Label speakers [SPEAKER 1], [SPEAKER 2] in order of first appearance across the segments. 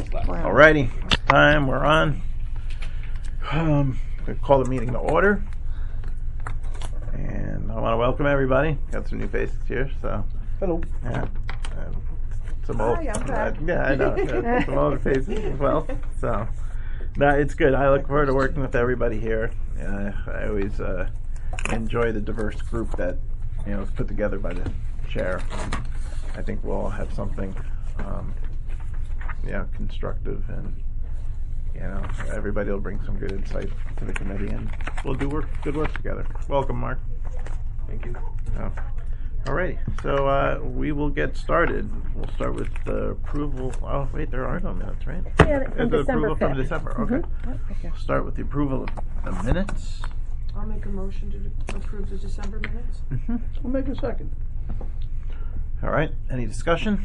[SPEAKER 1] left.
[SPEAKER 2] Alrighty, time we're on. We call the meeting to order, and I want to welcome everybody. Got some new faces here, so
[SPEAKER 3] Hello.
[SPEAKER 2] yeah, some old,
[SPEAKER 4] Hi, I'm back.
[SPEAKER 2] yeah, I know, got some older faces as well. So, no, it's good. I look forward to working with everybody here. I always enjoy the diverse group that is put together by the chair. I think we'll all have something, constructive, and everybody will bring some good insight to the committee, and we'll do good work together. Welcome, Mark.
[SPEAKER 3] Thank you.
[SPEAKER 2] All right, so we will get started. We'll start with the approval. Oh, wait, there are no minutes, right?
[SPEAKER 4] Yeah, from
[SPEAKER 2] the
[SPEAKER 4] December
[SPEAKER 2] approval from
[SPEAKER 4] 5th.
[SPEAKER 2] December. Okay.
[SPEAKER 4] Okay.
[SPEAKER 2] Start with the approval of the minutes.
[SPEAKER 4] I'll make a motion to approve the December minutes.
[SPEAKER 3] I'll make a second.
[SPEAKER 2] All right. Any discussion?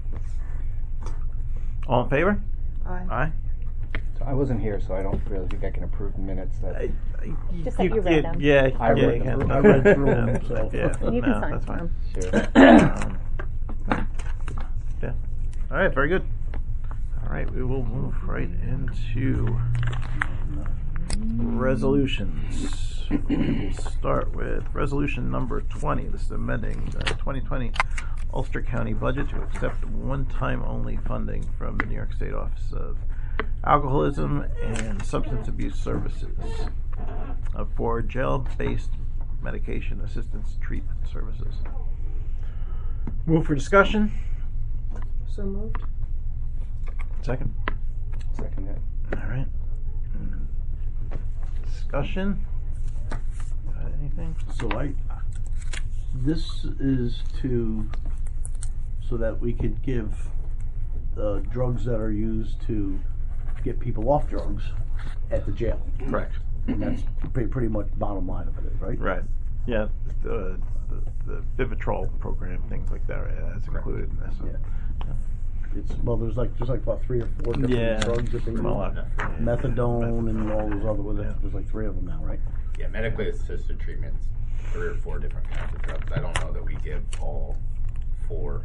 [SPEAKER 2] All in favor?
[SPEAKER 4] Aye.
[SPEAKER 2] Aye.
[SPEAKER 5] So I wasn't here, so I don't really think I can approve minutes.
[SPEAKER 4] Just that you read them.
[SPEAKER 2] Yeah,
[SPEAKER 5] I read
[SPEAKER 2] you
[SPEAKER 5] them.
[SPEAKER 2] can.
[SPEAKER 3] I read through them, so.
[SPEAKER 2] Yeah,
[SPEAKER 4] You can sign
[SPEAKER 2] that's
[SPEAKER 4] for
[SPEAKER 2] fine.
[SPEAKER 4] them.
[SPEAKER 5] Sure.
[SPEAKER 2] Yeah. All right, very good. All right, we will move right into resolutions. We'll start with resolution number 20. This is amending the 2020 Ulster County budget to accept one-time only funding from the New York State Office of Alcoholism and Substance Abuse Services for jail-based medication assistance treatment services. Move for discussion.
[SPEAKER 4] So moved.
[SPEAKER 2] Second.
[SPEAKER 5] Second it.
[SPEAKER 2] All right. Discussion. Got anything?
[SPEAKER 3] So this is so that we could give drugs that are used to get people off drugs at the jail.
[SPEAKER 2] Correct.
[SPEAKER 3] And that's pretty much bottom line of it, right?
[SPEAKER 2] Right. Yeah. The Vivitrol program, things like that. Yeah, that's included in this.
[SPEAKER 3] Yeah. There's like about 3 or 4 different drugs that they use. Methadone and all those other ones.
[SPEAKER 2] Yeah.
[SPEAKER 3] There's like 3 of them now, right?
[SPEAKER 1] Yeah, medically assisted treatments, 3 or 4 different kinds of drugs. I don't know that we give all 4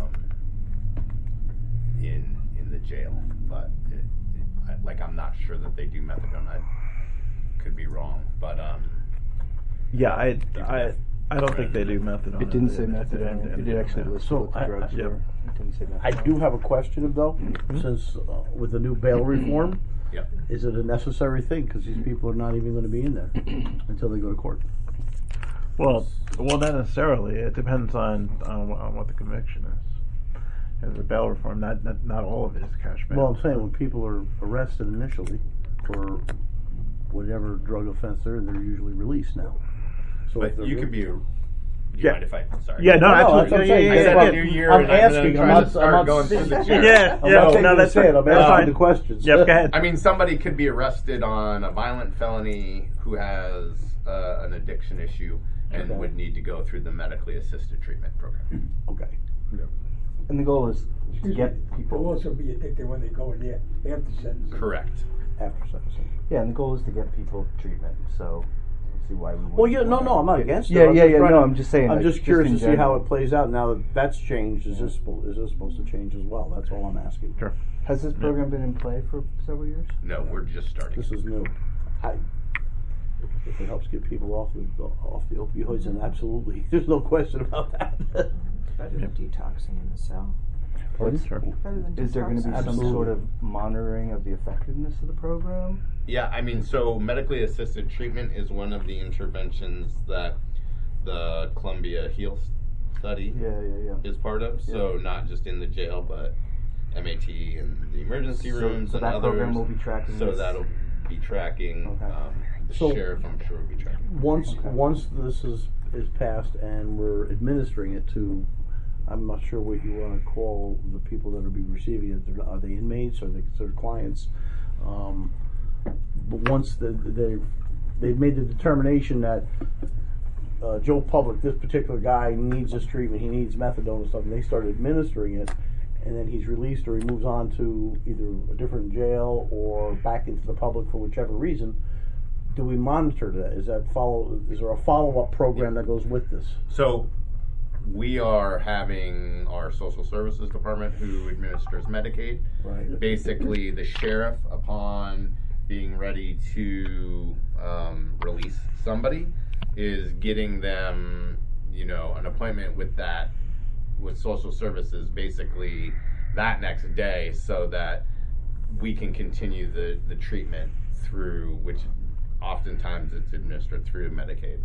[SPEAKER 1] in the jail, but I'm not sure that they do methadone. I could be wrong, but
[SPEAKER 2] Yeah, I don't think they do methadone.
[SPEAKER 5] It didn't say methadone. It did actually list what the drugs
[SPEAKER 2] Yep.
[SPEAKER 5] were. It didn't say methadone.
[SPEAKER 3] I do have a question though, since with the new bail reform,
[SPEAKER 1] yeah.
[SPEAKER 3] is it a necessary thing? Because these people are not even going to be in there until they go to court.
[SPEAKER 2] Well, not necessarily. It depends on what the conviction is. As a bail reform, not all of it is cash bail.
[SPEAKER 3] Well, I'm saying when people are arrested initially for whatever drug offense they're usually released now. So if
[SPEAKER 1] But
[SPEAKER 3] they're
[SPEAKER 1] you could be.
[SPEAKER 2] Yeah.
[SPEAKER 1] Mind if I? Sorry.
[SPEAKER 2] Yeah, no,
[SPEAKER 3] that's what
[SPEAKER 2] absolutely.
[SPEAKER 3] I'm saying.
[SPEAKER 1] I
[SPEAKER 2] Yeah,
[SPEAKER 1] said
[SPEAKER 2] yeah,
[SPEAKER 1] New Year.
[SPEAKER 3] I'm
[SPEAKER 1] and
[SPEAKER 3] asking,
[SPEAKER 1] I'm
[SPEAKER 3] I'm
[SPEAKER 1] trying to start
[SPEAKER 3] not-
[SPEAKER 1] going through the chair.
[SPEAKER 2] Yeah,
[SPEAKER 3] I'm
[SPEAKER 2] yeah,
[SPEAKER 3] not saying
[SPEAKER 2] no,
[SPEAKER 3] you
[SPEAKER 2] that's
[SPEAKER 3] say it. I'm
[SPEAKER 2] fine.
[SPEAKER 3] asking the questions.
[SPEAKER 2] Yep, go ahead.
[SPEAKER 1] I mean, somebody could be arrested on a violent felony who has an addiction issue and
[SPEAKER 3] Okay.
[SPEAKER 1] would need to go through the medically assisted treatment program.
[SPEAKER 3] Okay.
[SPEAKER 5] And the goal is to get
[SPEAKER 6] They'll
[SPEAKER 5] people.
[SPEAKER 6] also be addicted when they go in there after sentencing.
[SPEAKER 1] Correct.
[SPEAKER 3] After sentencing.
[SPEAKER 5] Yeah, and the goal is to get people treatment. So, let's see why we.
[SPEAKER 3] Well, yeah, no, I'm not against it.
[SPEAKER 5] Yeah,
[SPEAKER 3] I'm
[SPEAKER 5] yeah,
[SPEAKER 3] just
[SPEAKER 5] yeah.
[SPEAKER 3] trying
[SPEAKER 5] No,
[SPEAKER 3] to-
[SPEAKER 5] I'm just saying.
[SPEAKER 3] I'm
[SPEAKER 5] like,
[SPEAKER 3] just curious
[SPEAKER 5] in
[SPEAKER 3] to see how
[SPEAKER 5] general.
[SPEAKER 3] it plays out now that that's changed. Is this supposed to change as well? That's all I'm asking.
[SPEAKER 2] Sure.
[SPEAKER 5] Has this program been in play for several years?
[SPEAKER 1] No, we're just starting.
[SPEAKER 3] This is new. If it helps get people off the opioids, then absolutely, there's no question about that.
[SPEAKER 4] Better than detoxing in the cell.
[SPEAKER 2] Sure.
[SPEAKER 4] Better than
[SPEAKER 5] Is there going to be
[SPEAKER 4] detoxing.
[SPEAKER 5] some sort of monitoring of the effectiveness of the program?
[SPEAKER 1] Yeah, I mean, so medically assisted treatment is one of the interventions that the Columbia HEAL study
[SPEAKER 5] Yeah.
[SPEAKER 1] is part of. So not just in the jail, but MAT and the emergency rooms
[SPEAKER 5] so
[SPEAKER 1] and
[SPEAKER 5] that
[SPEAKER 1] others.
[SPEAKER 5] program will be tracking
[SPEAKER 1] So
[SPEAKER 5] this?
[SPEAKER 1] that'll be tracking.
[SPEAKER 5] Okay.
[SPEAKER 1] The
[SPEAKER 3] So-
[SPEAKER 1] sheriff, I'm sure, will be tracking.
[SPEAKER 3] Once this is passed and we're administering it to, I'm not sure what you want to call the people that will be receiving it. Are they inmates? Are they considered clients? But once they've made the determination that Joe Public, this particular guy needs this treatment, he needs methadone and stuff, and they start administering it, and then he's released or he moves on to either a different jail or back into the public for whichever reason, do we monitor that? Is there a follow-up program that goes with this?
[SPEAKER 1] So we are having our social services department who administers Medicaid.
[SPEAKER 3] Right.
[SPEAKER 1] Basically, the sheriff, upon being ready to release somebody, is getting them, an appointment with social services basically that next day, so that we can continue the treatment through, which oftentimes it's administered through Medicaid.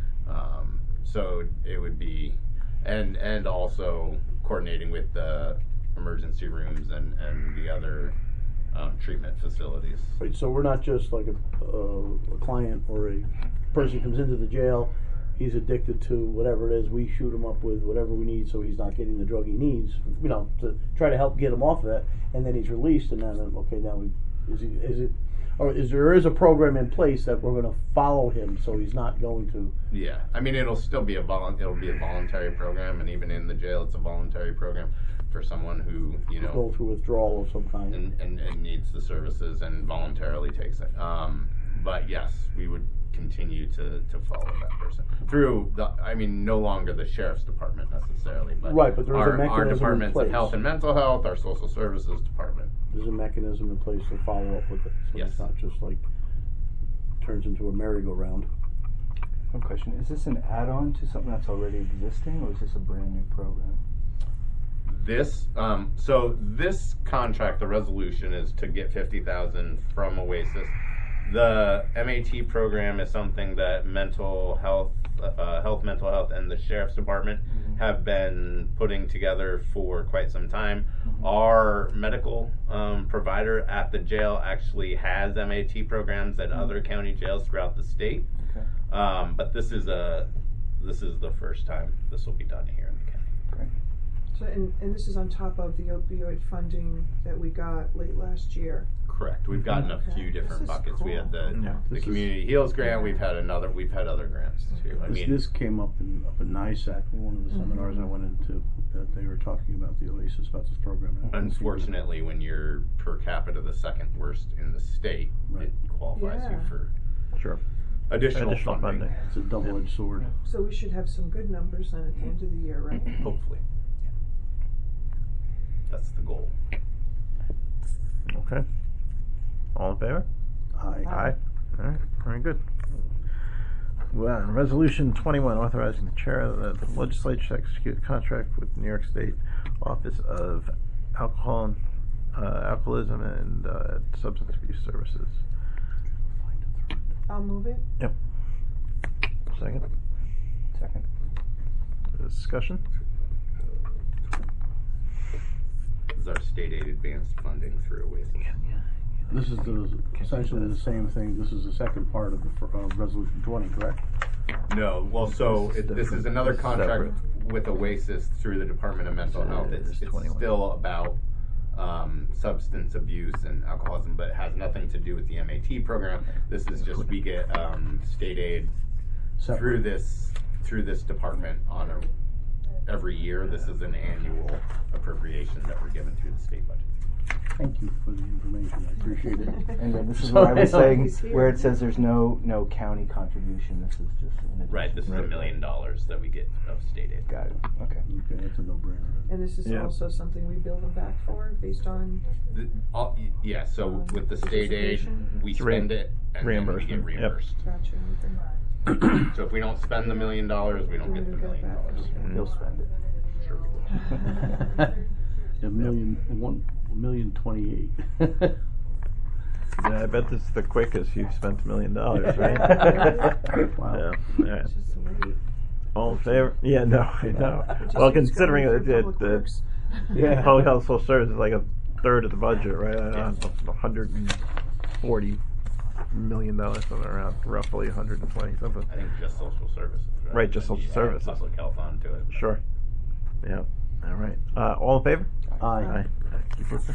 [SPEAKER 1] So it would be, and also coordinating with the emergency rooms and the other treatment facilities.
[SPEAKER 3] Right, so we're not just like a client or a person comes into the jail, he's addicted to whatever it is, we shoot him up with whatever we need so he's not getting the drug he needs, to try to help get him off of that, and then he's released, and then, okay, now there is a program in place that we're going to follow him so he's not going to.
[SPEAKER 1] Yeah, I mean, it'll still be it'll be a voluntary program, and even in the jail, it's a voluntary program for someone who,
[SPEAKER 3] go through withdrawal of some kind.
[SPEAKER 1] and needs the services and voluntarily takes it. But yes, we would continue to follow that person through no longer the sheriff's department necessarily, but
[SPEAKER 3] right, but there's a mechanism
[SPEAKER 1] our
[SPEAKER 3] in
[SPEAKER 1] departments
[SPEAKER 3] place.
[SPEAKER 1] of health and mental health, our social services department.
[SPEAKER 3] There's a mechanism in place to follow up with it, so
[SPEAKER 1] Yes.
[SPEAKER 3] it's not just like turns into a merry-go-round.
[SPEAKER 5] One question, is this an add-on to something that's already existing, or is this a brand new program?
[SPEAKER 1] This this contract, the resolution is to get $50,000 from Oasis. The MAT program is something that mental health, mental health, and the sheriff's department have been putting together for quite some time. Our medical provider at the jail actually has MAT programs at other county jails throughout the state.
[SPEAKER 5] Okay.
[SPEAKER 1] But this is the first time this will be done here in the county.
[SPEAKER 5] Great.
[SPEAKER 4] So, and this is on top of the opioid funding that we got late last year.
[SPEAKER 1] Correct. We've gotten a
[SPEAKER 4] Okay.
[SPEAKER 1] few different
[SPEAKER 4] This is
[SPEAKER 1] buckets. We had the
[SPEAKER 2] Yeah,
[SPEAKER 1] the
[SPEAKER 3] this
[SPEAKER 1] Community Heals grant. We've had other grants too. I mean,
[SPEAKER 3] This came up in NISAC, one of the seminars I went into, that they were talking about the Oasis, about this program.
[SPEAKER 1] unfortunately, when you're per capita the second worst in the state,
[SPEAKER 3] Right.
[SPEAKER 1] it qualifies you
[SPEAKER 4] Yeah.
[SPEAKER 1] for
[SPEAKER 2] Sure.
[SPEAKER 1] additional funding.
[SPEAKER 3] It's a double-edged sword.
[SPEAKER 4] So we should have some good numbers then at the end of the year, right?
[SPEAKER 1] Hopefully, yeah. That's the goal.
[SPEAKER 2] Okay. All in favor?
[SPEAKER 3] Aye.
[SPEAKER 2] Aye. All right, very good. Well, Resolution 21, authorizing the chair of the legislature to execute a contract with New York State Office of Alcoholism and Substance Abuse Services.
[SPEAKER 4] I'll move it.
[SPEAKER 2] Yep. Second.
[SPEAKER 5] Second.
[SPEAKER 2] Discussion?
[SPEAKER 1] This is our state aid advanced funding through Oasis.
[SPEAKER 3] This is essentially the same thing. This is the second part of the Resolution 20, correct?
[SPEAKER 1] No, well, so this is another contract
[SPEAKER 2] Separate.
[SPEAKER 1] with Oasis through the Department of Mental
[SPEAKER 2] So
[SPEAKER 1] Health.
[SPEAKER 2] it's
[SPEAKER 1] It's
[SPEAKER 2] 21.
[SPEAKER 1] still about substance abuse and alcoholism, but it has nothing to do with the MAT program. This is just we get state aid
[SPEAKER 3] Separate.
[SPEAKER 1] through this department on every year. This is an annual appropriation that we're given through the state budget.
[SPEAKER 3] Thank you for the information. I appreciate it.
[SPEAKER 5] And then this is
[SPEAKER 3] So,
[SPEAKER 5] what I was saying,
[SPEAKER 4] He's here.
[SPEAKER 5] where it says there's no county contribution, this is just an addition.
[SPEAKER 1] Right, this is $1 million that we get of state aid.
[SPEAKER 5] Got it, okay.
[SPEAKER 3] Okay, that's a no-brainer.
[SPEAKER 4] And this is
[SPEAKER 2] Yeah.
[SPEAKER 4] also something we bill them back for based on,
[SPEAKER 1] Yeah, so with the state aid,
[SPEAKER 4] Participation?
[SPEAKER 1] we
[SPEAKER 2] It's
[SPEAKER 1] spend it and then we get
[SPEAKER 2] reimbursement, yep.
[SPEAKER 1] reimbursed.
[SPEAKER 4] gotcha, okay.
[SPEAKER 1] So if we don't spend the $1 million, we don't get the $1 million.
[SPEAKER 5] You'll spend it.
[SPEAKER 1] Sure we will.
[SPEAKER 3] $1,028,000.
[SPEAKER 2] Yeah, I bet this is the quickest you've spent $1 million, right?
[SPEAKER 3] Wow.
[SPEAKER 2] Yeah. All right.
[SPEAKER 4] It's just late.
[SPEAKER 2] All in favor? Yeah, no, I know.
[SPEAKER 4] It just
[SPEAKER 2] Well,
[SPEAKER 4] keeps
[SPEAKER 2] considering
[SPEAKER 4] going
[SPEAKER 2] that
[SPEAKER 4] through Public
[SPEAKER 2] the
[SPEAKER 4] Works.
[SPEAKER 3] Yeah.
[SPEAKER 2] public health social service is like a third of the budget, right? $140 million, something around, roughly 120 something.
[SPEAKER 1] I think just social services, right?
[SPEAKER 2] Right, just social
[SPEAKER 1] You add
[SPEAKER 2] services.
[SPEAKER 1] Public health onto it.
[SPEAKER 2] Sure. Yeah. All right. All in favor?
[SPEAKER 3] Aye.
[SPEAKER 2] Keep looking.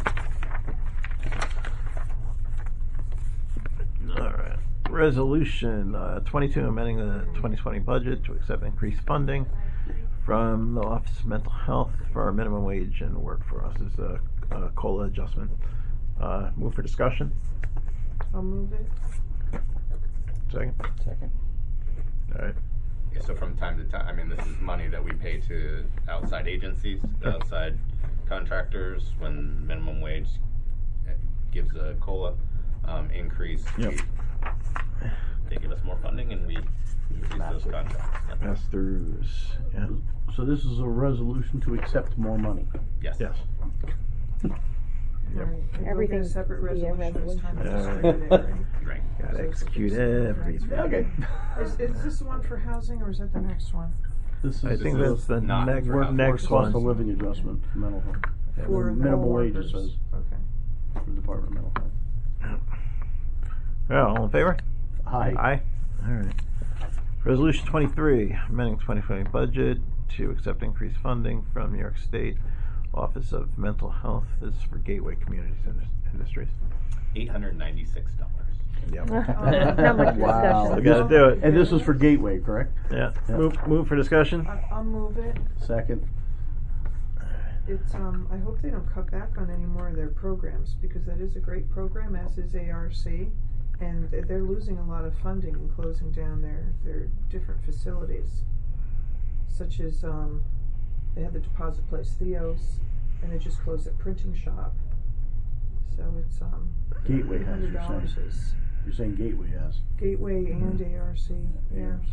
[SPEAKER 2] All right. Resolution 22, amending the 2020 budget to accept increased funding from the Office of Mental Health for our minimum wage and work for us is a COLA adjustment. Move for discussion.
[SPEAKER 4] I'll move it.
[SPEAKER 2] Second.
[SPEAKER 5] Second.
[SPEAKER 2] All right.
[SPEAKER 1] So from time to time, I mean, this is money that we pay to outside agencies, outside contractors, when minimum wage gives a COLA increase.
[SPEAKER 2] Yep.
[SPEAKER 1] They give us more funding and we increase those contracts. Yep.
[SPEAKER 2] Pass-throughs, yeah.
[SPEAKER 3] So this is a resolution to accept more money.
[SPEAKER 1] Yes.
[SPEAKER 2] Yes.
[SPEAKER 4] Right. And we'll get a
[SPEAKER 7] Everything's
[SPEAKER 4] separate
[SPEAKER 7] via
[SPEAKER 4] resolution as time
[SPEAKER 2] resolution.
[SPEAKER 4] goes through there, right?
[SPEAKER 1] Right.
[SPEAKER 2] Gotta
[SPEAKER 4] So it's
[SPEAKER 2] execute
[SPEAKER 4] just-
[SPEAKER 2] everything.
[SPEAKER 3] Okay.
[SPEAKER 4] Is this the one for housing, or is that the next one?
[SPEAKER 3] This is
[SPEAKER 2] I think
[SPEAKER 1] This
[SPEAKER 2] that's
[SPEAKER 1] is
[SPEAKER 2] the
[SPEAKER 1] not
[SPEAKER 2] next,
[SPEAKER 1] for housing.
[SPEAKER 2] next
[SPEAKER 3] cost of
[SPEAKER 2] one.
[SPEAKER 3] living adjustment for mental health.
[SPEAKER 2] Yeah,
[SPEAKER 4] For
[SPEAKER 3] the
[SPEAKER 4] the
[SPEAKER 3] minimum
[SPEAKER 4] workers.
[SPEAKER 3] wages says
[SPEAKER 4] Okay.
[SPEAKER 3] for the Department of Mental Health.
[SPEAKER 2] Yeah, all in favor?
[SPEAKER 3] Aye.
[SPEAKER 2] Aye. All right. Resolution 23, amending 2020 budget to accept increased funding from New York State Office of Mental Health. This is for Gateway Communities Industries.
[SPEAKER 1] $896.
[SPEAKER 2] Yep.
[SPEAKER 7] Not much
[SPEAKER 3] Wow.
[SPEAKER 2] We
[SPEAKER 7] discussion.
[SPEAKER 2] gotta do it.
[SPEAKER 3] And this is for Gateway, correct?
[SPEAKER 2] Yeah.
[SPEAKER 3] Yeah.
[SPEAKER 2] Move for discussion.
[SPEAKER 4] I'll move it.
[SPEAKER 3] Second.
[SPEAKER 4] It's, I hope they don't cut back on any more of their programs, because that is a great program, as is ARC. And they're losing a lot of funding and closing down their different facilities. Such as, they had the deposit place Theos, and they just closed their printing shop. So it's,
[SPEAKER 3] Gateway has, you're
[SPEAKER 4] $800
[SPEAKER 3] saying.
[SPEAKER 4] is
[SPEAKER 3] You're saying Gateway has.
[SPEAKER 4] Gateway and ARC, yeah.
[SPEAKER 3] ARC,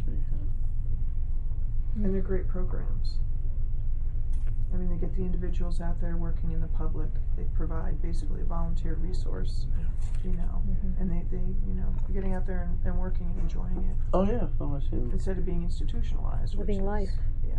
[SPEAKER 4] And they're great programs. I mean, they get the individuals out there working in the public. They provide basically a volunteer resource, you know, and they getting out there and working and enjoying it
[SPEAKER 3] Oh yeah, no, I see.
[SPEAKER 4] instead of being institutionalized. which
[SPEAKER 7] Living
[SPEAKER 4] is-
[SPEAKER 7] life.
[SPEAKER 4] Yeah.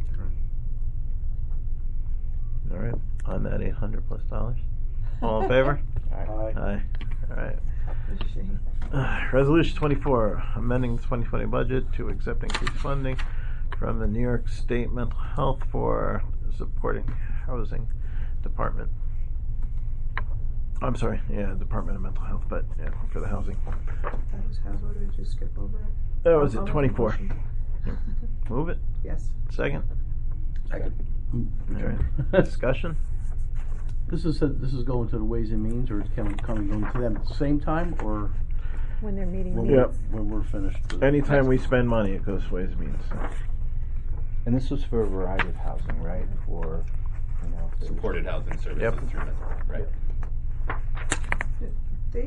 [SPEAKER 2] All right. On that $800 plus. All in favor?
[SPEAKER 3] Aye.
[SPEAKER 2] Aye. All right. Resolution 24, amending the 2020 budget to accept increased funding from the New York State Mental Health for supporting housing department. I'm sorry, yeah, Department of Mental Health, but yeah, for the housing.
[SPEAKER 4] That was how did I just skip over it?
[SPEAKER 2] That was
[SPEAKER 4] I'll
[SPEAKER 2] at
[SPEAKER 4] make a
[SPEAKER 2] 24.
[SPEAKER 4] motion.
[SPEAKER 2] Move it.
[SPEAKER 4] Yes.
[SPEAKER 2] Second.
[SPEAKER 3] Second.
[SPEAKER 2] Okay. Discussion.
[SPEAKER 3] This is going to the Ways and Means, or it's going to them at the same time, or
[SPEAKER 7] When they're meeting.
[SPEAKER 3] when,
[SPEAKER 2] Yep.
[SPEAKER 3] we're finished?
[SPEAKER 2] Anytime we spend money, it goes Ways and Means.
[SPEAKER 5] And this was for a variety of housing, right? For, you know, if there's-
[SPEAKER 1] Supported housing services
[SPEAKER 2] Yep.
[SPEAKER 1] through Mental Health, right?
[SPEAKER 4] They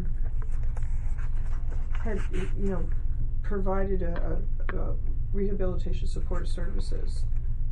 [SPEAKER 4] had provided a rehabilitation support services,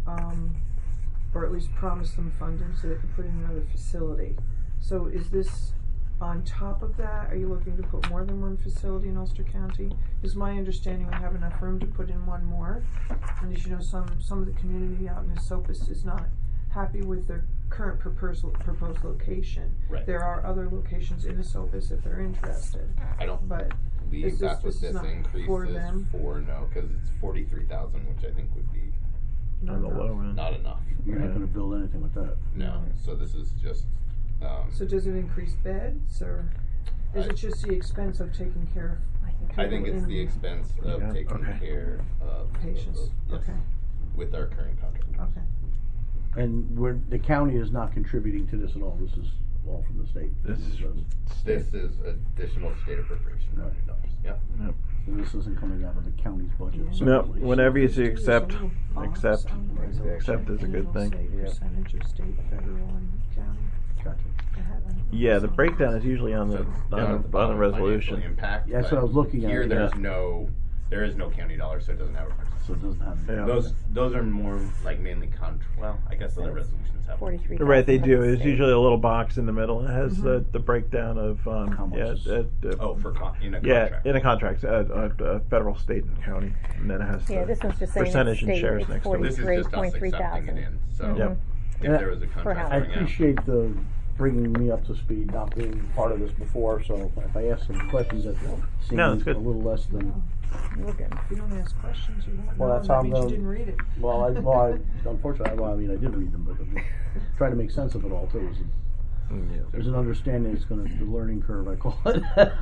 [SPEAKER 4] or at least promised them funding so they could put in another facility. So is this on top of that? Are you looking to put more than one facility in Ulster County? Is my understanding we have enough room to put in one more? And as you know, some of the community out in Esopus is not happy with their current proposed location.
[SPEAKER 1] Right.
[SPEAKER 4] There are other locations in Esopus if they're interested,
[SPEAKER 1] I don't
[SPEAKER 4] but
[SPEAKER 1] believe
[SPEAKER 4] is
[SPEAKER 1] that's what
[SPEAKER 4] this
[SPEAKER 1] this
[SPEAKER 4] not
[SPEAKER 1] increase
[SPEAKER 4] for
[SPEAKER 1] is
[SPEAKER 4] them?
[SPEAKER 1] for, no, because it's 43,000, which I think would be
[SPEAKER 2] On the low end.
[SPEAKER 1] not enough.
[SPEAKER 3] You're not going to build anything with that.
[SPEAKER 1] No, so this is just,
[SPEAKER 4] So does it increase beds, or is it just the expense of taking care
[SPEAKER 1] I think it's the expense of
[SPEAKER 2] Yeah,
[SPEAKER 1] taking
[SPEAKER 2] okay.
[SPEAKER 1] care of
[SPEAKER 4] Patients,
[SPEAKER 1] those, yes,
[SPEAKER 4] okay.
[SPEAKER 1] with our current contract.
[SPEAKER 4] Okay.
[SPEAKER 3] And the county is not contributing to this at all. This is all from the state.
[SPEAKER 2] This is
[SPEAKER 1] This is additional state appropriation,
[SPEAKER 3] Right.
[SPEAKER 1] $100. Yep.
[SPEAKER 2] Yep.
[SPEAKER 3] So this isn't coming out of the county's budget.
[SPEAKER 4] Yeah.
[SPEAKER 2] No,
[SPEAKER 3] separately.
[SPEAKER 2] whenever you see
[SPEAKER 4] There's a
[SPEAKER 2] accept,
[SPEAKER 4] little box
[SPEAKER 2] accept,
[SPEAKER 4] on the resolution,
[SPEAKER 2] accept is a
[SPEAKER 4] and
[SPEAKER 2] good
[SPEAKER 4] it'll
[SPEAKER 2] thing.
[SPEAKER 4] say
[SPEAKER 5] Yeah.
[SPEAKER 4] percentage of state, federal, and county.
[SPEAKER 3] Gotcha.
[SPEAKER 2] Yeah, the breakdown is usually on the
[SPEAKER 1] So down at
[SPEAKER 2] on the
[SPEAKER 1] bottom,
[SPEAKER 2] resolution.
[SPEAKER 1] financial impact.
[SPEAKER 3] Yeah, that's
[SPEAKER 1] but
[SPEAKER 3] what I was looking at.
[SPEAKER 1] Here,
[SPEAKER 3] Yeah.
[SPEAKER 1] there is no county dollar, so it doesn't have a percentage.
[SPEAKER 3] So it doesn't have.
[SPEAKER 2] Yeah.
[SPEAKER 1] Those are more like mainly well, I guess other resolutions have.
[SPEAKER 7] 43.
[SPEAKER 2] Right, they do. There's usually a little box in the middle. It has the breakdown of
[SPEAKER 3] How much is-
[SPEAKER 1] Oh, for in a
[SPEAKER 2] yeah,
[SPEAKER 1] contract.
[SPEAKER 2] in a contract, federal, state, and county, and then it has
[SPEAKER 7] Yeah, this one's just saying
[SPEAKER 2] percentage and
[SPEAKER 7] state,
[SPEAKER 2] shares
[SPEAKER 7] it's
[SPEAKER 2] next to it.
[SPEAKER 1] This is just us
[SPEAKER 7] 43.3
[SPEAKER 1] accepting it
[SPEAKER 7] thousand.
[SPEAKER 1] in. So
[SPEAKER 2] Yep.
[SPEAKER 1] if
[SPEAKER 3] And
[SPEAKER 1] there was a contract
[SPEAKER 7] house.
[SPEAKER 3] I
[SPEAKER 1] going out,
[SPEAKER 3] appreciate the bringing me up to speed, not being part of this before. So if I ask some questions that seem
[SPEAKER 2] No, that's good.
[SPEAKER 3] a little less than
[SPEAKER 7] We're good.
[SPEAKER 4] If you don't ask questions, you won't
[SPEAKER 3] Well,
[SPEAKER 4] know,
[SPEAKER 3] that's
[SPEAKER 4] and
[SPEAKER 3] how
[SPEAKER 4] that
[SPEAKER 3] I'm
[SPEAKER 4] means you
[SPEAKER 3] gonna-
[SPEAKER 4] didn't read it.
[SPEAKER 3] unfortunately, I did read them, but I'm just trying to make sense of it all too.
[SPEAKER 2] Yeah.
[SPEAKER 3] There's an understanding. It's going to the learning curve, I call it.
[SPEAKER 2] Yeah.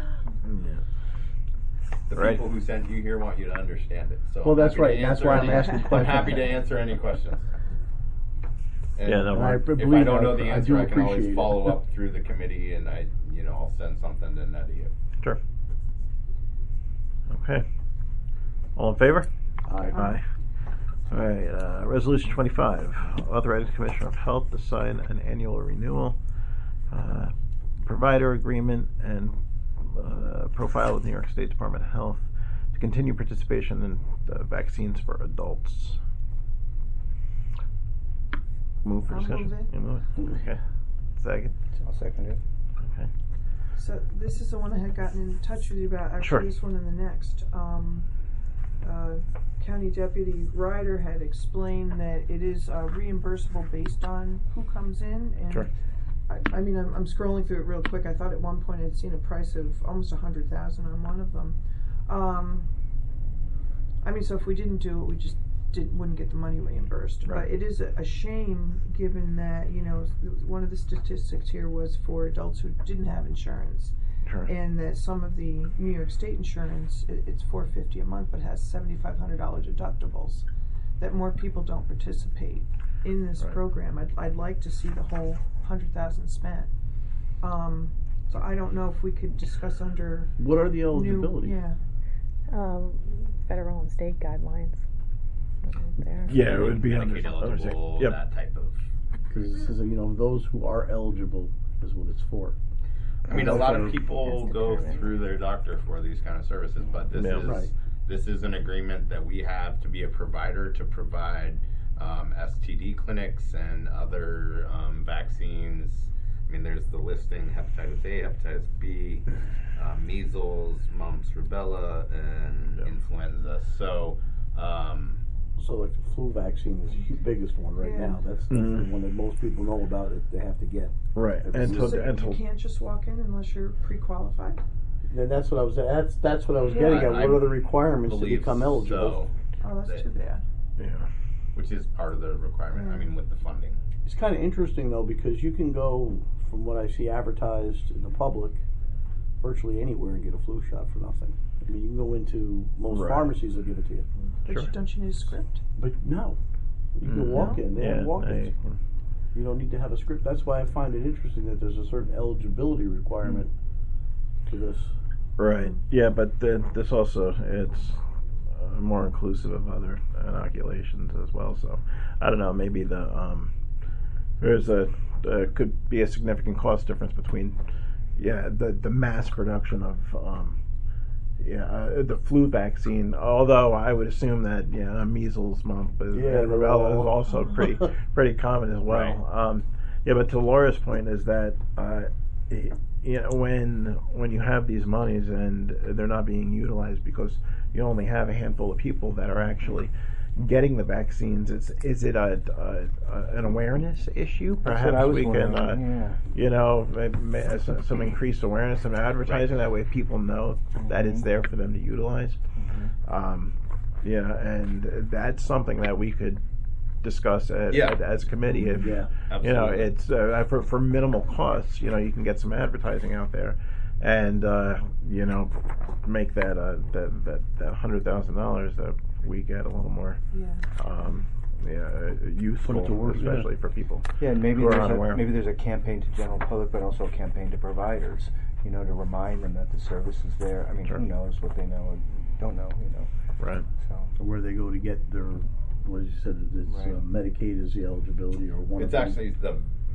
[SPEAKER 1] the
[SPEAKER 2] Right.
[SPEAKER 1] people who sent you here want you to understand it. So
[SPEAKER 3] Well,
[SPEAKER 1] I'm
[SPEAKER 3] that's
[SPEAKER 1] happy to
[SPEAKER 3] right. That's
[SPEAKER 1] answer
[SPEAKER 3] why I'm
[SPEAKER 1] any-
[SPEAKER 3] asking
[SPEAKER 1] I'm
[SPEAKER 3] questions.
[SPEAKER 1] happy to answer any questions. And
[SPEAKER 2] Yeah, no,
[SPEAKER 3] And I
[SPEAKER 2] If
[SPEAKER 1] if I
[SPEAKER 3] believe
[SPEAKER 1] don't know the
[SPEAKER 3] I
[SPEAKER 1] answer,
[SPEAKER 3] do
[SPEAKER 1] I can always
[SPEAKER 3] appreciate
[SPEAKER 1] follow
[SPEAKER 3] it.
[SPEAKER 1] up through the committee, and I'll send something to Nadia.
[SPEAKER 2] Sure. Okay. All in favor?
[SPEAKER 3] Aye.
[SPEAKER 2] All right, Resolution 25, authorizing Commissioner of Health to sign an annual renewal, provider agreement, and profile with New York State Department of Health to continue participation in vaccines for adults. Move for
[SPEAKER 4] I'll
[SPEAKER 2] discussion.
[SPEAKER 4] move it.
[SPEAKER 2] You move it? Okay. Second.
[SPEAKER 5] I'll second it.
[SPEAKER 2] Okay.
[SPEAKER 4] So this is the one I had gotten in touch with you about, actually
[SPEAKER 2] Sure.
[SPEAKER 4] this one and the next. County Deputy Ryder had explained that it is reimbursable based on who comes in, and
[SPEAKER 2] Sure.
[SPEAKER 4] I mean, I'm scrolling through it real quick. I thought at one point I'd seen a price of almost $100,000 on one of them. I mean, so if we didn't do it, we just wouldn't get the money reimbursed.
[SPEAKER 2] Right.
[SPEAKER 4] But it is a shame, given that, you know, one of the statistics here was for adults who didn't have insurance,
[SPEAKER 2] Sure.
[SPEAKER 4] and that some of the New York State insurance, it's $450 a month, but has $7,500 deductibles. That more people don't participate in this
[SPEAKER 2] Right.
[SPEAKER 4] program. I'd like to see the whole $100,000 spent. So I don't know if we could discuss under
[SPEAKER 3] What are the eligibility?
[SPEAKER 4] yeah.
[SPEAKER 7] Federal and state guidelines. There.
[SPEAKER 2] Yeah, it would be
[SPEAKER 1] Medicaid
[SPEAKER 2] under
[SPEAKER 1] eligible,
[SPEAKER 2] Yep.
[SPEAKER 1] that type of.
[SPEAKER 3] Because this is, those who are eligible is what it's for.
[SPEAKER 1] I mean, a lot of
[SPEAKER 3] That's
[SPEAKER 1] people
[SPEAKER 7] That's
[SPEAKER 1] go
[SPEAKER 7] determined.
[SPEAKER 1] through their doctor for these kind of services, but this
[SPEAKER 2] Yeah.
[SPEAKER 1] is
[SPEAKER 3] Right.
[SPEAKER 1] this is an agreement that we have to be a provider to provide STD clinics and other vaccines. I mean, there's the listing: hepatitis A, hepatitis B, measles, mumps, rubella, and
[SPEAKER 2] Yeah.
[SPEAKER 1] influenza. So.
[SPEAKER 3] So like the flu vaccine is the biggest one right
[SPEAKER 4] Yeah.
[SPEAKER 3] now. That's
[SPEAKER 2] Mhm.
[SPEAKER 3] the one that most people know about that they have to get.
[SPEAKER 2] Right.
[SPEAKER 3] Until-
[SPEAKER 4] So you can't just walk in unless you're pre-qualified?
[SPEAKER 3] And that's what I was. That's what I was
[SPEAKER 4] Yeah.
[SPEAKER 3] getting at.
[SPEAKER 1] I
[SPEAKER 3] What are the requirements to
[SPEAKER 1] believe
[SPEAKER 3] become eligible?
[SPEAKER 4] Oh, that's
[SPEAKER 1] That-
[SPEAKER 4] too bad.
[SPEAKER 2] Yeah.
[SPEAKER 1] Which is part of the requirement. I
[SPEAKER 4] Yeah.
[SPEAKER 1] mean, with the funding.
[SPEAKER 3] It's kind of interesting though, because you can go, from what I see advertised in the public, virtually anywhere and get a flu shot for nothing. I mean, you can go into most
[SPEAKER 2] Right.
[SPEAKER 3] pharmacies; they'll give it to you.
[SPEAKER 4] But
[SPEAKER 2] Sure.
[SPEAKER 4] don't you need a script?
[SPEAKER 3] But no, you can walk in. They have walk-ins. You don't need to have a script. That's why I find it interesting that there's a certain eligibility requirement to this.
[SPEAKER 2] Right. Yeah, but this also it's more inclusive of other inoculations as well. So I don't know. Maybe there's could be a significant cost difference between the mass production of the flu vaccine. Although I would assume that measles, mumps, and rubella is also pretty common as well.
[SPEAKER 1] Right.
[SPEAKER 2] But to Laura's point is that when you have these monies and they're not being utilized because you only have a handful of people that are actually getting the vaccines, is it an awareness issue?
[SPEAKER 5] That's what I
[SPEAKER 2] Perhaps
[SPEAKER 5] was
[SPEAKER 2] we can
[SPEAKER 5] wondering,
[SPEAKER 2] some increased awareness and advertising, that way people know that it's there for them to utilize. And that's something that we could discuss as a committee. If
[SPEAKER 1] Absolutely.
[SPEAKER 2] it's for minimal costs, you can get some advertising out there, and make that $100,000 that we get a little more useful,
[SPEAKER 3] Put it to work,
[SPEAKER 2] especially for people.
[SPEAKER 5] Yeah, and maybe
[SPEAKER 2] who are unaware.
[SPEAKER 5] there's a campaign to general public, but also a campaign to providers, to remind them that the service is there. I mean,
[SPEAKER 2] Sure.
[SPEAKER 5] who knows what they know and don't know,
[SPEAKER 2] Right.
[SPEAKER 5] So
[SPEAKER 3] Where they go to get their, what you said, it's
[SPEAKER 5] Right.
[SPEAKER 3] Medicaid is the eligibility, or one.
[SPEAKER 1] It's
[SPEAKER 3] of them.
[SPEAKER 1] actually the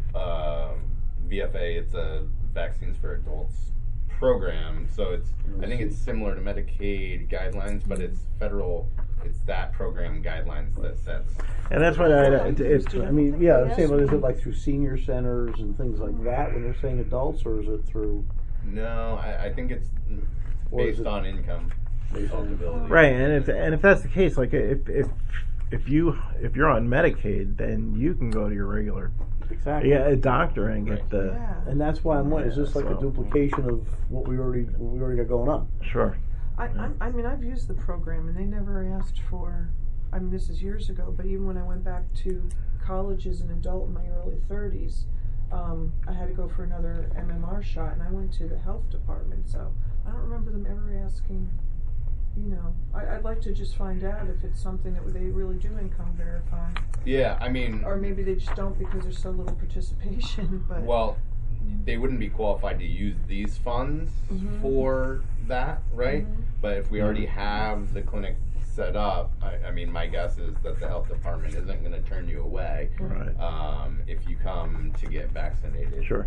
[SPEAKER 1] VFA. It's a Vaccines for Adults program. So I think it's similar to Medicaid guidelines, but it's federal. It's that program guidelines that sets.
[SPEAKER 2] And that's what it's.
[SPEAKER 3] I mean, yeah, I'm saying, but is it like through senior centers and things like that when they're saying adults, or is it through?
[SPEAKER 1] No, I think it's
[SPEAKER 3] Or is
[SPEAKER 1] based
[SPEAKER 3] it-
[SPEAKER 1] on income
[SPEAKER 3] Based on
[SPEAKER 1] eligibility.
[SPEAKER 2] Right, and if that's the case, like if you're on Medicaid, then you can go to your regular
[SPEAKER 3] Exactly.
[SPEAKER 2] a doctor and get the
[SPEAKER 4] Yeah.
[SPEAKER 3] And that's why I'm wondering, is this like a
[SPEAKER 2] So-
[SPEAKER 3] duplication of what we already got going on?
[SPEAKER 2] sure.
[SPEAKER 4] I mean, I've used the program and they never asked for, I mean, this is years ago, but even when I went back to college as an adult in my early 30s, I had to go for another MMR shot and I went to the health department, so I don't remember them ever asking, I'd like to just find out if it's something that they really do income verify.
[SPEAKER 1] Yeah, I mean,
[SPEAKER 4] Or maybe they just don't because there's so little participation, but.
[SPEAKER 1] well, they wouldn't be qualified to use these funds
[SPEAKER 4] Mhm.
[SPEAKER 1] for that, right?
[SPEAKER 4] Mhm.
[SPEAKER 1] But if we already have the clinics set up, I mean, my guess is that the health department isn't going to turn you away
[SPEAKER 2] Right.
[SPEAKER 1] if you come to get vaccinated.
[SPEAKER 2] Sure.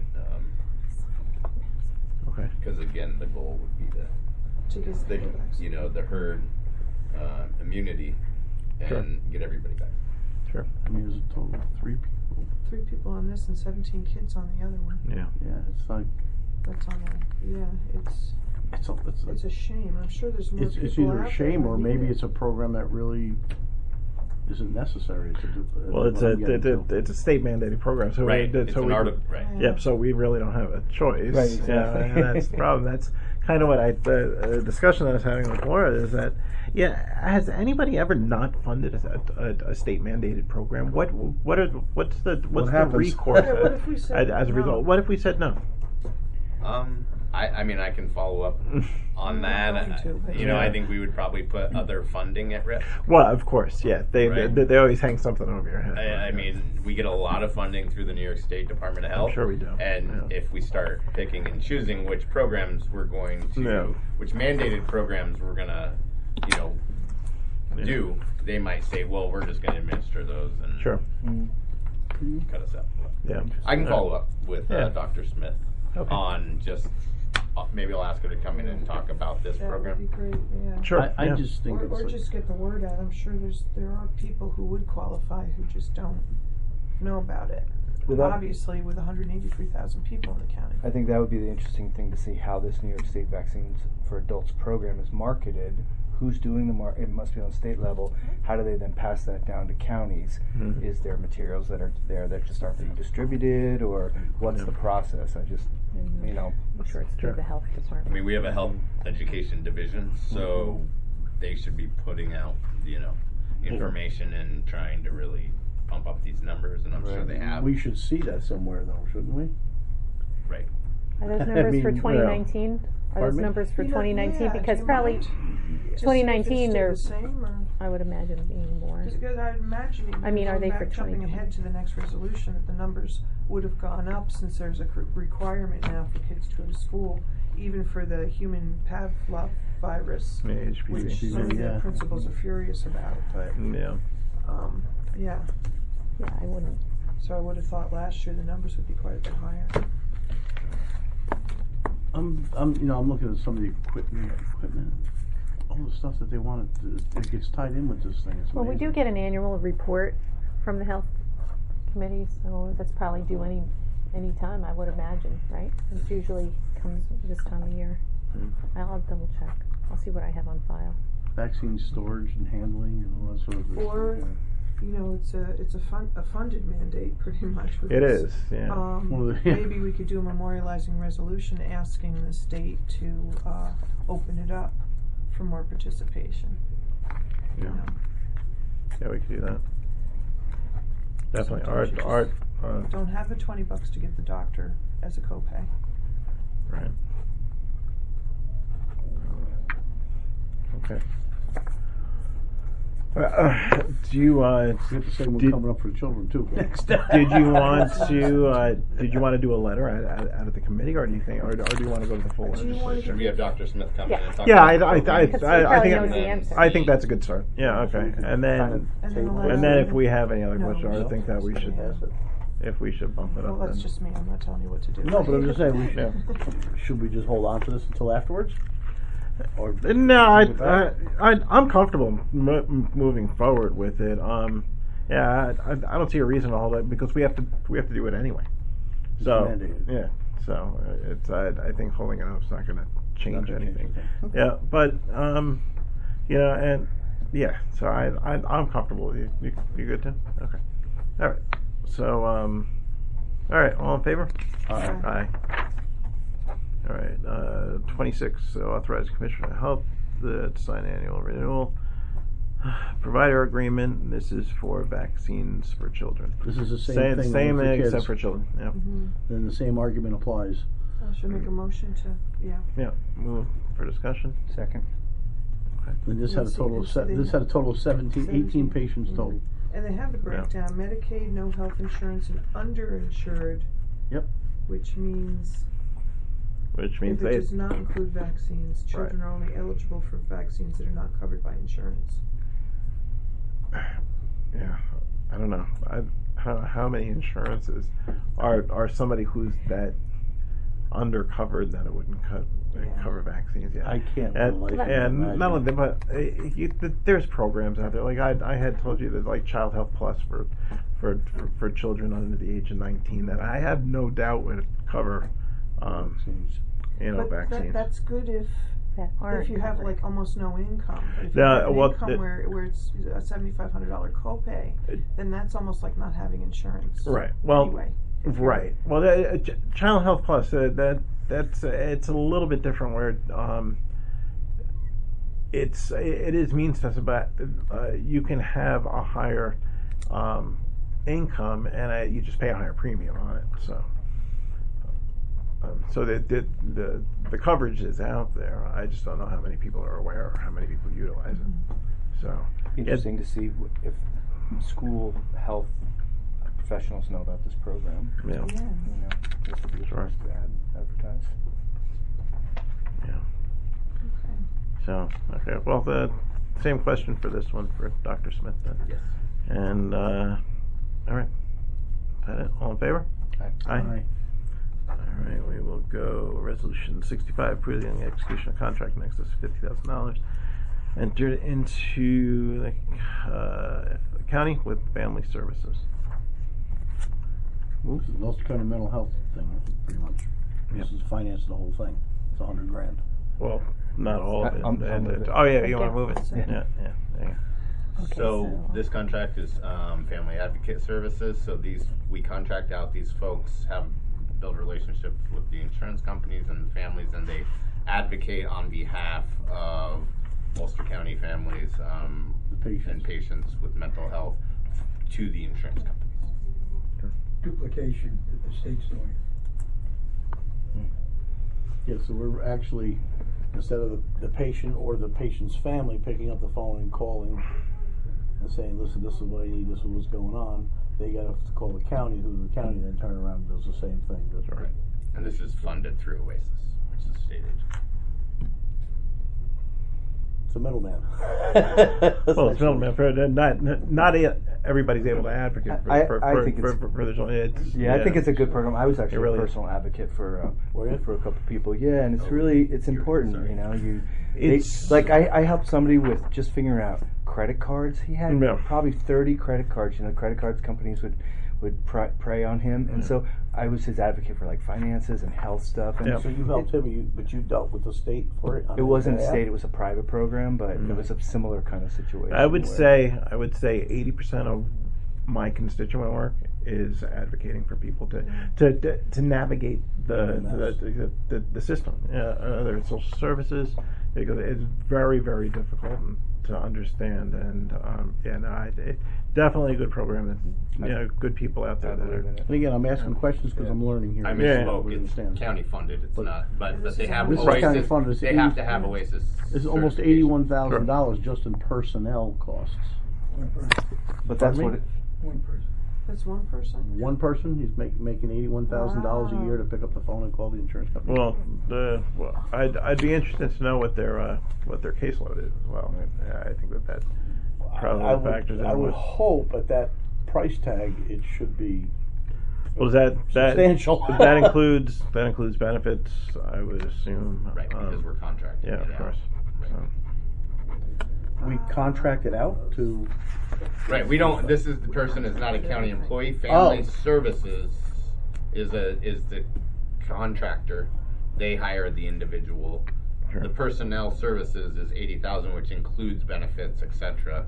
[SPEAKER 2] Okay.
[SPEAKER 1] Because again, the goal would be
[SPEAKER 4] To get
[SPEAKER 1] the
[SPEAKER 4] the vaccine.
[SPEAKER 1] the herd immunity and
[SPEAKER 2] Sure.
[SPEAKER 1] get everybody back.
[SPEAKER 2] Sure.
[SPEAKER 3] I mean, there's a total of 3 people.
[SPEAKER 4] 3 people on this and 17 kids on the other one.
[SPEAKER 2] Yeah.
[SPEAKER 3] Yeah, it's like
[SPEAKER 4] That's on the, yeah, it's a shame. I'm sure there's more
[SPEAKER 3] it's
[SPEAKER 4] people
[SPEAKER 3] either
[SPEAKER 4] out
[SPEAKER 3] a shame
[SPEAKER 4] there
[SPEAKER 3] or
[SPEAKER 4] that need
[SPEAKER 3] maybe
[SPEAKER 4] it.
[SPEAKER 3] it's a program that really isn't necessary to do.
[SPEAKER 2] Well, it's
[SPEAKER 3] what I'm getting to.
[SPEAKER 2] it's a state mandated program, so
[SPEAKER 1] Right.
[SPEAKER 2] we,
[SPEAKER 1] It's
[SPEAKER 2] so
[SPEAKER 1] an
[SPEAKER 2] we,
[SPEAKER 1] art of, right.
[SPEAKER 2] Yep. So we really don't have a choice.
[SPEAKER 5] Right, exactly.
[SPEAKER 2] And that's the problem. That's kind of what the discussion that I was having with Laura is that. Yeah, has anybody ever not funded a state mandated program? What's the
[SPEAKER 3] happens?
[SPEAKER 2] recourse
[SPEAKER 4] Yeah, what if we said
[SPEAKER 2] as a
[SPEAKER 4] no?
[SPEAKER 2] result? What if we said no?
[SPEAKER 1] I mean, I can follow up on that.
[SPEAKER 4] I'm going to, but
[SPEAKER 1] You know,
[SPEAKER 2] yeah.
[SPEAKER 1] I think we would probably put other funding at risk.
[SPEAKER 2] Well, of course, yeah. They
[SPEAKER 1] Right.
[SPEAKER 2] they always hang something over your head.
[SPEAKER 1] I mean, we get a lot of funding through the New York State Department of Health.
[SPEAKER 2] sure we do.
[SPEAKER 1] And
[SPEAKER 2] Yeah.
[SPEAKER 1] if we start picking and choosing which programs we're going to,
[SPEAKER 2] Yeah.
[SPEAKER 1] which mandated programs we're gonna, do, they might say, well, we're just gonna administer those and
[SPEAKER 2] Sure.
[SPEAKER 1] cut us out.
[SPEAKER 2] Yeah.
[SPEAKER 1] I can follow up with
[SPEAKER 2] Yeah.
[SPEAKER 1] Dr. Smith
[SPEAKER 2] Okay.
[SPEAKER 1] on just, maybe I'll ask her to come in and talk about this
[SPEAKER 4] That would be
[SPEAKER 1] program.
[SPEAKER 4] great, yeah.
[SPEAKER 2] Sure.
[SPEAKER 3] I
[SPEAKER 2] yeah.
[SPEAKER 3] just think
[SPEAKER 4] Or
[SPEAKER 3] it's like,
[SPEAKER 4] just get the word out. I'm sure there are people who would qualify who just don't know about it.
[SPEAKER 5] Without-
[SPEAKER 4] Obviously, with 183,000 people in the county.
[SPEAKER 5] I think that would be the interesting thing to see how this New York State Vaccines for Adults program is marketed. Who's doing the it must be on state level. How do they then pass that down to counties?
[SPEAKER 2] Mhm.
[SPEAKER 5] Is there materials that are there that just aren't being distributed, or what's the process? I just,
[SPEAKER 7] I'm sure it's through
[SPEAKER 2] Sure.
[SPEAKER 7] the health
[SPEAKER 1] I
[SPEAKER 7] department.
[SPEAKER 1] mean, we have a health education division, so they should be putting out, information and trying to really pump up these numbers, and I'm sure they have.
[SPEAKER 3] we should see that somewhere, though, shouldn't we?
[SPEAKER 1] Right.
[SPEAKER 7] Are those
[SPEAKER 3] I
[SPEAKER 7] numbers
[SPEAKER 3] mean,
[SPEAKER 7] for
[SPEAKER 3] well,
[SPEAKER 7] 2019? Are
[SPEAKER 3] pardon
[SPEAKER 7] those
[SPEAKER 3] me?
[SPEAKER 7] numbers for
[SPEAKER 4] You know,
[SPEAKER 7] 2019?
[SPEAKER 4] yeah,
[SPEAKER 7] Because
[SPEAKER 4] do you
[SPEAKER 7] probably
[SPEAKER 4] mind? Just see if
[SPEAKER 7] 2019
[SPEAKER 4] it's
[SPEAKER 7] they're,
[SPEAKER 4] still the same, or
[SPEAKER 7] I would imagine being more.
[SPEAKER 4] because I'd imagine.
[SPEAKER 7] I mean, are
[SPEAKER 4] going
[SPEAKER 7] they for
[SPEAKER 4] back, jumping
[SPEAKER 7] 2020?
[SPEAKER 4] ahead to the next resolution, that the numbers would have gone up since there's a requirement now for kids to go to school, even for the human Pavlov virus,
[SPEAKER 2] Yeah, HPV.
[SPEAKER 4] which some of
[SPEAKER 3] yeah.
[SPEAKER 4] the principals are furious about. But
[SPEAKER 2] Yeah.
[SPEAKER 4] yeah,
[SPEAKER 7] Yeah, I wouldn't.
[SPEAKER 4] so I would have thought last year the numbers would be quite a bit higher.
[SPEAKER 3] I'm looking at some of the equipment, all the stuff that they wanted. It gets tied in with this thing. It's
[SPEAKER 7] Well, we do
[SPEAKER 3] amazing.
[SPEAKER 7] get an annual report from the health committee, so that's probably due any time, I would imagine, right? It usually comes this time of year. I'll double check. I'll see what I have on file.
[SPEAKER 3] vaccine storage and handling and all that sort of.
[SPEAKER 4] Or, it's a funded mandate pretty much. With
[SPEAKER 2] It
[SPEAKER 4] this.
[SPEAKER 2] is. Yeah.
[SPEAKER 3] Well, yeah.
[SPEAKER 4] Maybe we could do a memorializing resolution asking the state to open it up for more participation.
[SPEAKER 2] Yeah.
[SPEAKER 4] You know.
[SPEAKER 2] Yeah, we could do that. Definitely.
[SPEAKER 4] Sometimes you
[SPEAKER 2] Art.
[SPEAKER 4] Don't have the $20 to get the doctor as a copay.
[SPEAKER 2] Right. Okay. Do you
[SPEAKER 3] We have the same one
[SPEAKER 2] Did-
[SPEAKER 3] coming up for the children too. Next.
[SPEAKER 2] did you want to do a letter out of the committee, or do you think, or do you want to go to the full
[SPEAKER 4] Do you want
[SPEAKER 2] legislature?
[SPEAKER 1] Should we have Dr. Smith come in and talk
[SPEAKER 2] Yeah,
[SPEAKER 1] about the program?
[SPEAKER 7] Because he
[SPEAKER 2] I
[SPEAKER 7] probably
[SPEAKER 2] think
[SPEAKER 7] knows the answer.
[SPEAKER 2] I think that's a good start. Yeah. Okay. And then
[SPEAKER 4] And then
[SPEAKER 2] if we have any other
[SPEAKER 4] No,
[SPEAKER 2] questions, I
[SPEAKER 4] no.
[SPEAKER 2] think that we should if we should bump it
[SPEAKER 4] Well,
[SPEAKER 2] up.
[SPEAKER 4] that's
[SPEAKER 2] then.
[SPEAKER 4] just me. I'm not telling you what to do.
[SPEAKER 3] No, but I'm just saying.
[SPEAKER 2] Yeah.
[SPEAKER 3] Should we just hold on to this until afterwards? Or
[SPEAKER 2] No,
[SPEAKER 3] with that?
[SPEAKER 2] I'm comfortable moving forward with it. Yeah, I don't see a reason to hold it because we have to do it anyway.
[SPEAKER 3] It's
[SPEAKER 2] So
[SPEAKER 3] mandated.
[SPEAKER 2] yeah, so it's I think holding it up is not going to change
[SPEAKER 3] gonna change
[SPEAKER 2] anything.
[SPEAKER 3] anything.
[SPEAKER 2] Yeah, but and yeah, so I'm comfortable with you. You good too? Okay. All right. So all right, all in favor?
[SPEAKER 3] Aye.
[SPEAKER 2] Aye. All right, 26, authorize Commissioner of Health to sign annual renewal. Provider agreement, this is for vaccines for children.
[SPEAKER 3] This is the same thing.
[SPEAKER 2] Same
[SPEAKER 3] with the
[SPEAKER 2] except
[SPEAKER 3] kids.
[SPEAKER 2] for children, yeah.
[SPEAKER 4] Mhm.
[SPEAKER 3] Then the same argument applies.
[SPEAKER 4] I should make a motion to, yeah.
[SPEAKER 2] Yeah, move for discussion.
[SPEAKER 5] Second.
[SPEAKER 3] And this had a total of this had a total of 18 patients total.
[SPEAKER 4] And they have the breakdown: Medicaid, no health insurance, and underinsured.
[SPEAKER 3] Yep.
[SPEAKER 4] Which means
[SPEAKER 2] Which means
[SPEAKER 4] if it
[SPEAKER 2] they,
[SPEAKER 4] does not include vaccines, children are only eligible for vaccines that are not covered by insurance.
[SPEAKER 2] yeah, I don't know. I don't know how many insurances are somebody who's that undercovered that it wouldn't cover vaccines. Yeah,
[SPEAKER 3] I can't.
[SPEAKER 2] And,
[SPEAKER 3] for the life of me
[SPEAKER 2] and
[SPEAKER 3] imagine.
[SPEAKER 2] not only that, but there's programs out there. Like I had told you that like Child Health Plus for children under the age of 19 that I have no doubt would cover,
[SPEAKER 3] Vaccines.
[SPEAKER 4] But
[SPEAKER 2] vaccines.
[SPEAKER 4] that's good
[SPEAKER 7] That aren't
[SPEAKER 4] if you have
[SPEAKER 7] covered.
[SPEAKER 4] like almost no income. But if you
[SPEAKER 2] Yeah,
[SPEAKER 4] have an
[SPEAKER 2] well,
[SPEAKER 4] income where it's a $7,500 copay, then that's almost like not having insurance.
[SPEAKER 2] Right. Well,
[SPEAKER 4] Anyway.
[SPEAKER 2] right. Well, Child Health Plus that's it's a little bit different where it is means tested, but you can have a higher income and you just pay a higher premium on it. So the coverage is out there. I just don't know how many people are aware or how many people utilize it. So
[SPEAKER 5] Interesting to see if school health professionals know about this program.
[SPEAKER 2] Yeah.
[SPEAKER 4] Yeah.
[SPEAKER 5] You know, this would be a
[SPEAKER 2] Sure.
[SPEAKER 5] place to advertise.
[SPEAKER 2] Yeah. So okay. Well, the same question for this one for Dr. Smith then.
[SPEAKER 1] Yes.
[SPEAKER 2] And all right. Is that it? All in favor?
[SPEAKER 3] Aye.
[SPEAKER 2] All right, we will go resolution 65, approving the execution of contract in excess of $50,000 entered into the county with family services.
[SPEAKER 3] This is the Ulster County mental health thing, pretty much. This is financing the whole thing. It's $100,000.
[SPEAKER 2] Well, not all of it.
[SPEAKER 5] I'll move it.
[SPEAKER 2] Oh yeah, you want to
[SPEAKER 7] Okay.
[SPEAKER 2] move it?
[SPEAKER 7] Yeah.
[SPEAKER 2] Yeah. There you go.
[SPEAKER 7] Okay,
[SPEAKER 1] So this contract is family advocate services. So we contract out these folks, build relationships with the insurance companies and the families, and they advocate on behalf of Ulster County families and patients with mental health to the insurance companies.
[SPEAKER 6] Duplication that the state's doing.
[SPEAKER 3] Yeah, so we're actually, instead of the patient or the patient's family picking up the phone and calling and saying, listen, this is what I need, this is what's going on, they got to call the county, who the county then turn around and does the same thing. That's
[SPEAKER 1] Right. And this is funded through OASIS, which is a state agency.
[SPEAKER 3] It's a middleman.
[SPEAKER 2] Well, it's middleman. Not everybody's able to advocate for
[SPEAKER 5] I think
[SPEAKER 2] this.
[SPEAKER 5] I think it's a good program. I was actually
[SPEAKER 2] really
[SPEAKER 5] a
[SPEAKER 2] is.
[SPEAKER 5] personal advocate for
[SPEAKER 3] Were you?
[SPEAKER 5] for a couple of people. Yeah, and it's important.
[SPEAKER 1] sorry.
[SPEAKER 5] You know,
[SPEAKER 2] It's-
[SPEAKER 5] like I helped somebody with just figuring out credit cards. He had
[SPEAKER 2] Yeah.
[SPEAKER 5] probably 30 credit cards. You know, credit cards companies would prey on him, and so I was his advocate for like finances and health stuff. And
[SPEAKER 2] Yeah.
[SPEAKER 3] So you helped him, but you dealt with the state for it?
[SPEAKER 5] it wasn't state; it was a private program, but it was a similar kind of situation.
[SPEAKER 2] I would
[SPEAKER 5] where-
[SPEAKER 2] say 80% of my constituent work is advocating for people to navigate the system. Whether it's social services, it's very, very difficult to understand, and it's definitely a good program. That's good people out there
[SPEAKER 5] I
[SPEAKER 2] that
[SPEAKER 5] believe in
[SPEAKER 2] are.
[SPEAKER 5] it.
[SPEAKER 3] And again, I'm asking questions because I'm learning here.
[SPEAKER 1] I
[SPEAKER 2] Yeah.
[SPEAKER 1] misspoke.
[SPEAKER 3] We
[SPEAKER 1] It's
[SPEAKER 3] understand.
[SPEAKER 1] county funded. It's not, but
[SPEAKER 4] This
[SPEAKER 1] they
[SPEAKER 4] is
[SPEAKER 1] have
[SPEAKER 3] This is
[SPEAKER 1] OASIS.
[SPEAKER 3] county funded. It's
[SPEAKER 1] They have
[SPEAKER 3] 80
[SPEAKER 1] to have OASIS.
[SPEAKER 3] This is almost
[SPEAKER 1] certification.
[SPEAKER 3] $81,000 just in personnel costs.
[SPEAKER 6] One person.
[SPEAKER 5] But that's
[SPEAKER 3] Pardon
[SPEAKER 5] what
[SPEAKER 3] me?
[SPEAKER 5] it,
[SPEAKER 6] One person.
[SPEAKER 4] That's one person?
[SPEAKER 3] One person, he's making $81,000 a year to pick up the phone and call the insurance company.
[SPEAKER 2] Well, I'd be interested to know what their caseload is as well. I think that probably factors in.
[SPEAKER 3] I would
[SPEAKER 2] with-
[SPEAKER 3] hope at that price tag it should be
[SPEAKER 2] Well, that
[SPEAKER 3] substantial.
[SPEAKER 2] that includes benefits, I would assume.
[SPEAKER 1] Right, because we're contracted.
[SPEAKER 2] Yeah, of course. So,
[SPEAKER 3] we contract it out to.
[SPEAKER 1] Right. We don't. This is the person is not a county employee. Family Services is the contractor. They hire the individual.
[SPEAKER 2] Sure.
[SPEAKER 1] The personnel services is 80,000, which includes benefits, etc.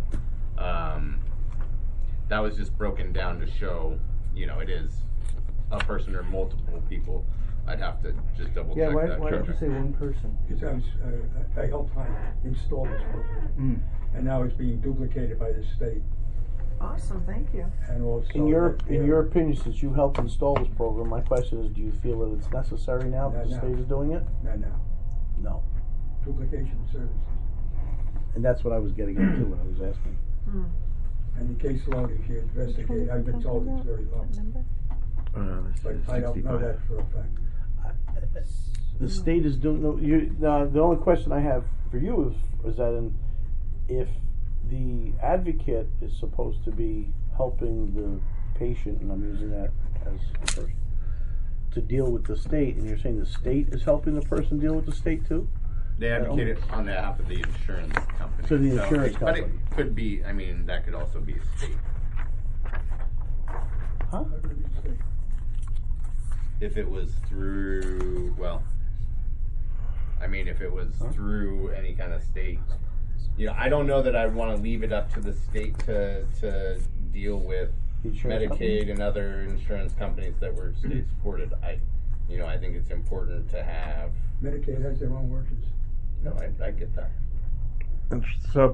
[SPEAKER 1] That was just broken down to show, it is a person or multiple people. I'd have to just double
[SPEAKER 5] yeah.
[SPEAKER 1] check
[SPEAKER 5] Why
[SPEAKER 1] that.
[SPEAKER 5] did you say one person?
[SPEAKER 6] Because I helped install this program,
[SPEAKER 5] Mm.
[SPEAKER 6] and now it's being duplicated by the state,
[SPEAKER 4] Awesome, thank you.
[SPEAKER 6] and also.
[SPEAKER 3] In your
[SPEAKER 6] that,
[SPEAKER 3] opinion, since you helped install this program, my question is: do you feel that it's necessary now that the
[SPEAKER 6] No.
[SPEAKER 3] state is doing it?
[SPEAKER 6] No,
[SPEAKER 3] No,
[SPEAKER 6] duplication of services,
[SPEAKER 3] and that's what I was getting into when I was asking.
[SPEAKER 6] and the caseload, if you investigate, I've been told it's very low,
[SPEAKER 2] this
[SPEAKER 6] but
[SPEAKER 2] is
[SPEAKER 6] I don't know
[SPEAKER 2] 65.
[SPEAKER 6] that for a fact.
[SPEAKER 3] The state is doing. The only question I have for you is that if the advocate is supposed to be helping the patient, and I'm using that as the person, to deal with the state, and you're saying the state is helping the person deal with the state too?
[SPEAKER 1] They advocate it on behalf of the insurance company.
[SPEAKER 3] So the insurance
[SPEAKER 1] But
[SPEAKER 3] company.
[SPEAKER 1] it could be, I mean, that could also be state.
[SPEAKER 3] Huh?
[SPEAKER 1] If it was through, well, I mean, if it was through any kind of state, I don't know that I'd want to leave it up to the state to deal with
[SPEAKER 3] Insurance
[SPEAKER 1] Medicaid
[SPEAKER 3] company?
[SPEAKER 1] and other insurance companies that were state supported. I think it's important to have.
[SPEAKER 6] Medicaid has their own workers.
[SPEAKER 1] No, I get that.
[SPEAKER 2] And so,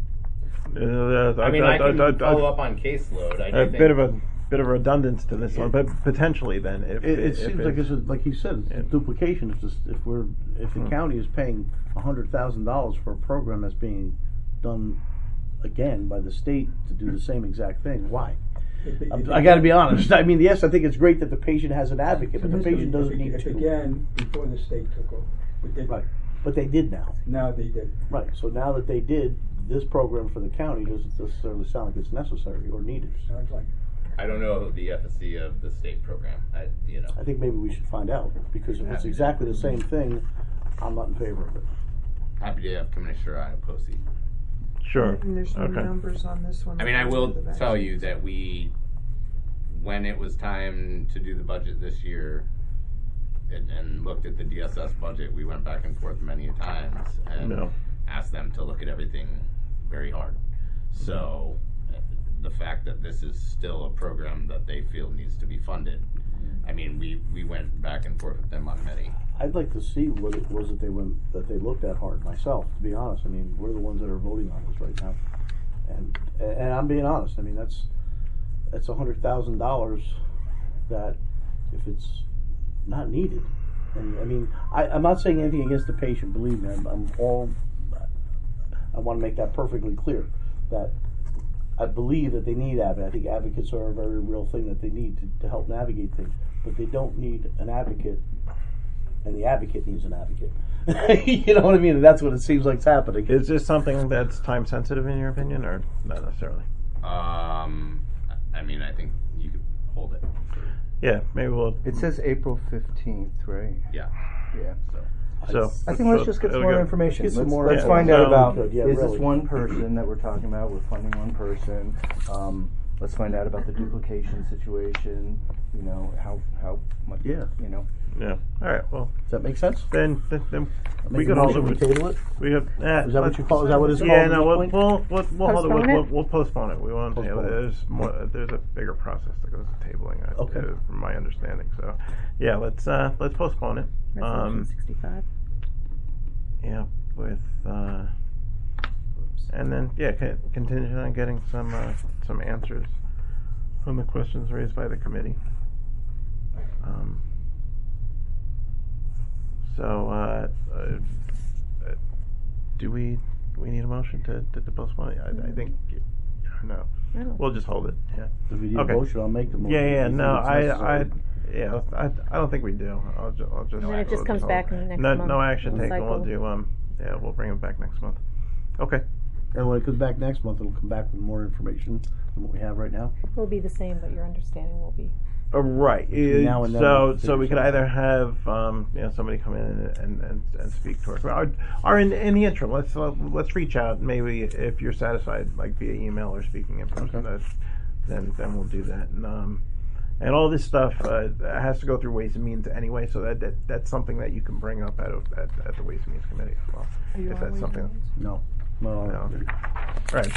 [SPEAKER 1] I mean, I can follow up on caseload. I do
[SPEAKER 2] a
[SPEAKER 1] think
[SPEAKER 2] bit of redundance to this one, but potentially then, if
[SPEAKER 3] It seems like it's like you said, it's
[SPEAKER 2] Yeah.
[SPEAKER 3] duplication. If the county is paying $100,000 for a program that's being done again by the state to do the same exact thing, why? I got to be honest. I mean, yes, I think it's great that the patient has an advocate, but the patient doesn't need
[SPEAKER 6] It
[SPEAKER 3] to.
[SPEAKER 6] began before the state took over. But they,
[SPEAKER 3] Right, but they did now.
[SPEAKER 6] now they did.
[SPEAKER 3] Right. So now that they did, this program for the county doesn't necessarily sound like it's necessary or needed.
[SPEAKER 6] Sounds like
[SPEAKER 1] I don't know the efficacy of the state program.
[SPEAKER 3] I think maybe we should find out, because if it's exactly the same thing, I'm not in favor of it.
[SPEAKER 1] Happy to have Commissioner Iaposi.
[SPEAKER 2] sure.
[SPEAKER 4] And there's no
[SPEAKER 2] Okay.
[SPEAKER 4] numbers on this one.
[SPEAKER 1] I mean, I
[SPEAKER 4] for
[SPEAKER 1] will
[SPEAKER 4] the
[SPEAKER 1] tell you
[SPEAKER 4] vaccines.
[SPEAKER 1] that when it was time to do the budget this year, and looked at the DSS budget, we went back and forth many times and
[SPEAKER 2] No.
[SPEAKER 1] asked them to look at everything very hard. So the fact that this is still a program that they feel needs to be funded, I mean, we went back and forth with them on many.
[SPEAKER 3] I'd like to see what it was that they looked at hard myself, to be honest. I mean, we're the ones that are voting on this right now. And I'm being honest. I mean, that's $100,000 that if it's not needed. And I mean, I'm not saying anything against the patient, believe me. I want to make that perfectly clear, that I believe that they need advocates. I think advocates are a very real thing that they need to help navigate things, but they don't need an advocate, and the advocate needs an advocate. You know what I mean? And that's what it seems like is happening.
[SPEAKER 2] Is this something that's time sensitive in your opinion, or not necessarily?
[SPEAKER 1] I mean, I think you could hold it.
[SPEAKER 2] Yeah, maybe we'll.
[SPEAKER 5] It says April 15th, right?
[SPEAKER 1] Yeah.
[SPEAKER 5] Yeah.
[SPEAKER 2] So
[SPEAKER 5] I think let's just get some more information.
[SPEAKER 3] Get some
[SPEAKER 5] Let's,
[SPEAKER 3] more
[SPEAKER 5] let's
[SPEAKER 2] info.
[SPEAKER 5] find out
[SPEAKER 2] Yeah.
[SPEAKER 5] about
[SPEAKER 3] Good, yeah,
[SPEAKER 5] is
[SPEAKER 3] really.
[SPEAKER 5] this one person that we're talking about? We're funding one person. Let's find out about the duplication situation. How much.
[SPEAKER 3] Yeah.
[SPEAKER 2] Yeah. All right. Well,
[SPEAKER 3] Does that make sense?
[SPEAKER 2] then we
[SPEAKER 3] Make
[SPEAKER 2] could
[SPEAKER 3] a
[SPEAKER 2] also
[SPEAKER 3] motion to table it.
[SPEAKER 2] we have.
[SPEAKER 3] Is that what you call? Is that what it's called?
[SPEAKER 2] Yeah.
[SPEAKER 3] at
[SPEAKER 2] No.
[SPEAKER 3] this
[SPEAKER 2] We'll
[SPEAKER 3] point?
[SPEAKER 2] hold it.
[SPEAKER 7] Postpone it?
[SPEAKER 2] We'll postpone it. We won't table
[SPEAKER 3] Postpone
[SPEAKER 2] it.
[SPEAKER 3] it.
[SPEAKER 2] There's more. There's a bigger process that goes to tabling.
[SPEAKER 3] Okay.
[SPEAKER 2] From my understanding. So, yeah. Let's postpone it.
[SPEAKER 7] Resolution 65.
[SPEAKER 2] Yeah. With and then contingent on getting some answers on the questions raised by the committee. Do we need a motion to postpone it? I think no.
[SPEAKER 7] I don't.
[SPEAKER 2] We'll just hold it. Yeah.
[SPEAKER 3] If you need
[SPEAKER 2] Okay.
[SPEAKER 3] a motion, I'll make the motion.
[SPEAKER 2] Yeah.
[SPEAKER 3] If
[SPEAKER 2] No.
[SPEAKER 3] it's
[SPEAKER 2] I
[SPEAKER 3] necessary.
[SPEAKER 2] don't think we do. I'll just.
[SPEAKER 7] And then it
[SPEAKER 2] we'll
[SPEAKER 7] just comes
[SPEAKER 2] hold
[SPEAKER 7] back
[SPEAKER 2] it.
[SPEAKER 7] in the next
[SPEAKER 2] no,
[SPEAKER 7] month.
[SPEAKER 2] No action taken.
[SPEAKER 7] Cycle.
[SPEAKER 2] We'll do. We'll bring it back next month. Okay.
[SPEAKER 3] And when it comes back next month, it'll come back with more information than what we have right now.
[SPEAKER 7] It will be the same, but your understanding will be.
[SPEAKER 2] Right.
[SPEAKER 3] Now and then
[SPEAKER 2] So
[SPEAKER 3] we'll
[SPEAKER 2] so we
[SPEAKER 3] figure
[SPEAKER 2] could
[SPEAKER 3] something
[SPEAKER 2] either have somebody come in and speak to us, or in the interim, let's reach out. Maybe if you're satisfied, like via email or speaking in person,
[SPEAKER 3] Okay.
[SPEAKER 2] then we'll do that. And all this stuff has to go through Ways and Means anyway, so that's something that you can bring up at the Ways and Means Committee as well.
[SPEAKER 4] Are you
[SPEAKER 2] if
[SPEAKER 4] on
[SPEAKER 2] that's
[SPEAKER 4] Ways
[SPEAKER 2] something.
[SPEAKER 4] and Means?
[SPEAKER 3] No.
[SPEAKER 2] No. Right,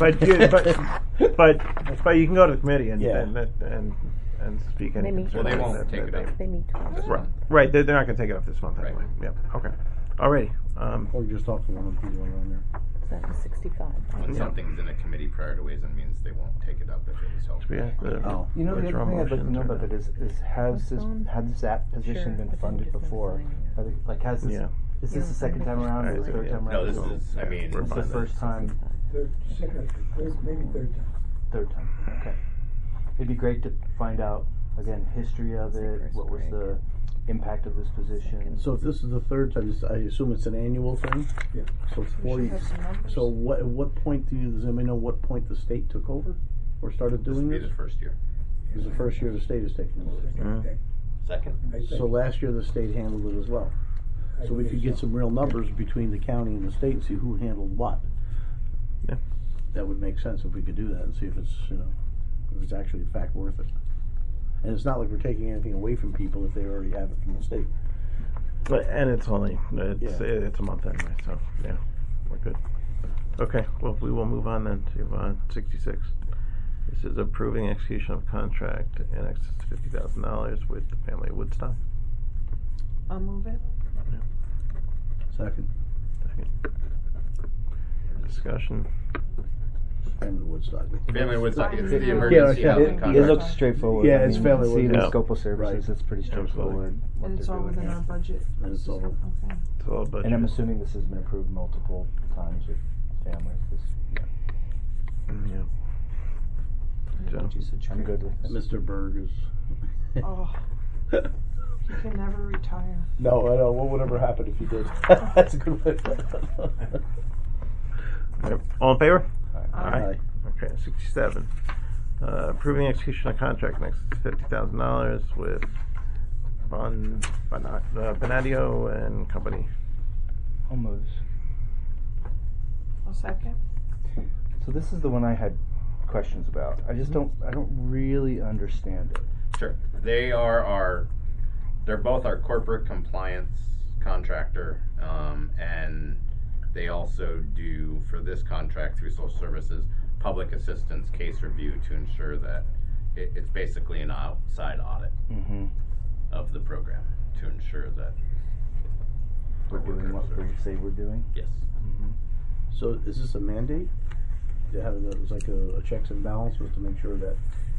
[SPEAKER 2] but you can go to the committee and
[SPEAKER 3] Yeah.
[SPEAKER 2] and speak any
[SPEAKER 7] They meet
[SPEAKER 2] concerns
[SPEAKER 1] Well, they
[SPEAKER 2] that-
[SPEAKER 1] won't
[SPEAKER 2] that-
[SPEAKER 1] take it
[SPEAKER 2] that-
[SPEAKER 1] up.
[SPEAKER 7] They meet twice.
[SPEAKER 1] This
[SPEAKER 2] Right,
[SPEAKER 1] month.
[SPEAKER 2] right. They're not going to take it up this month
[SPEAKER 1] Right.
[SPEAKER 2] anyway. Yep. Okay. Alrighty.
[SPEAKER 3] Or just talk to one of the people around there.
[SPEAKER 7] So that was 65.
[SPEAKER 1] When
[SPEAKER 2] Yeah.
[SPEAKER 1] something's in a committee prior to Ways and Means, they won't take it up if it was held.
[SPEAKER 2] We have the
[SPEAKER 3] Oh.
[SPEAKER 5] The other
[SPEAKER 2] withdraw
[SPEAKER 5] thing I'd like to
[SPEAKER 2] motions
[SPEAKER 5] know
[SPEAKER 2] or
[SPEAKER 5] about
[SPEAKER 2] not?
[SPEAKER 5] that is has that position
[SPEAKER 7] Sure,
[SPEAKER 5] been
[SPEAKER 7] but then
[SPEAKER 5] funded
[SPEAKER 7] just
[SPEAKER 5] before?
[SPEAKER 7] assigning it.
[SPEAKER 5] Like has this?
[SPEAKER 2] Yeah.
[SPEAKER 5] Is
[SPEAKER 7] You
[SPEAKER 5] this the
[SPEAKER 7] don't
[SPEAKER 5] second
[SPEAKER 7] think
[SPEAKER 5] time around or the
[SPEAKER 2] it's-
[SPEAKER 5] third time
[SPEAKER 1] No,
[SPEAKER 5] around?
[SPEAKER 1] this is, I mean,
[SPEAKER 2] We're
[SPEAKER 5] It's the
[SPEAKER 2] fine.
[SPEAKER 5] first time,
[SPEAKER 6] Maybe third time.
[SPEAKER 5] third time. Okay. It'd be great to find out again history of it.
[SPEAKER 7] First
[SPEAKER 5] What was
[SPEAKER 7] break.
[SPEAKER 5] the impact of this position.
[SPEAKER 3] So if this is the third time, I assume it's an annual thing?
[SPEAKER 6] Yeah.
[SPEAKER 3] So
[SPEAKER 4] We
[SPEAKER 3] 40,
[SPEAKER 4] should have some numbers.
[SPEAKER 3] so at what point does anybody know what point the state took over? Or started
[SPEAKER 1] This
[SPEAKER 3] doing
[SPEAKER 1] will be
[SPEAKER 3] this?
[SPEAKER 1] the first year.
[SPEAKER 3] It was the first year the state is taking over.
[SPEAKER 1] Second?
[SPEAKER 3] So last year the state handled it as well. So we could get some real numbers between the county and the state and see who handled what.
[SPEAKER 2] Yeah.
[SPEAKER 3] That would make sense if we could do that and see if it's, if it's actually in fact worth it. And it's not like we're taking anything away from people if they already have it from the state.
[SPEAKER 2] And it's only,
[SPEAKER 3] Yeah.
[SPEAKER 2] it's a month anyway, so, yeah, we're good. Okay, well, we will move on then to 66. This is approving execution of contract in excess of $50,000 with the family of Woodstock.
[SPEAKER 4] I'll move it.
[SPEAKER 3] Second,
[SPEAKER 2] Second. Discussion.
[SPEAKER 3] family Woodstock.
[SPEAKER 1] Family Woodstock is
[SPEAKER 4] Yeah,
[SPEAKER 1] the emergency
[SPEAKER 3] yeah,
[SPEAKER 1] housing
[SPEAKER 3] it
[SPEAKER 5] It
[SPEAKER 1] contract.
[SPEAKER 5] looks straightforward.
[SPEAKER 3] Yeah,
[SPEAKER 5] I
[SPEAKER 3] it's
[SPEAKER 5] mean,
[SPEAKER 3] fairly
[SPEAKER 5] see the
[SPEAKER 2] Yeah.
[SPEAKER 5] scope of services.
[SPEAKER 3] Right.
[SPEAKER 5] It's pretty straightforward. what
[SPEAKER 4] And it's
[SPEAKER 5] they're
[SPEAKER 4] all
[SPEAKER 5] doing
[SPEAKER 4] within
[SPEAKER 5] here.
[SPEAKER 4] our budget.
[SPEAKER 3] And it's all-
[SPEAKER 4] Okay.
[SPEAKER 2] It's all budget.
[SPEAKER 5] And I'm assuming this has been approved multiple times with family.
[SPEAKER 2] Yeah. So,
[SPEAKER 5] I'm good with it.
[SPEAKER 3] Mr. Berg is.
[SPEAKER 4] Oh, he can never retire.
[SPEAKER 3] No, I know. What would ever happen if he did? That's a good way.
[SPEAKER 2] yep. All in favor?
[SPEAKER 3] Aye.
[SPEAKER 2] Okay, 67. Approving execution of contract next to $50,000 with Bonadio and Company.
[SPEAKER 5] Almost.
[SPEAKER 4] A second.
[SPEAKER 5] So this is the one I had questions about. I just don't really understand it.
[SPEAKER 1] Sure. They're both our corporate compliance contractor, and they also do, for this contract through social services, public assistance case review to ensure that it's basically an outside audit
[SPEAKER 5] Mm-hmm.
[SPEAKER 1] of the program to ensure that
[SPEAKER 5] We're doing what we say we're doing.
[SPEAKER 1] yes.
[SPEAKER 5] Mm-hmm.
[SPEAKER 3] So is this a mandate? To have it was like a checks and balances to make sure that.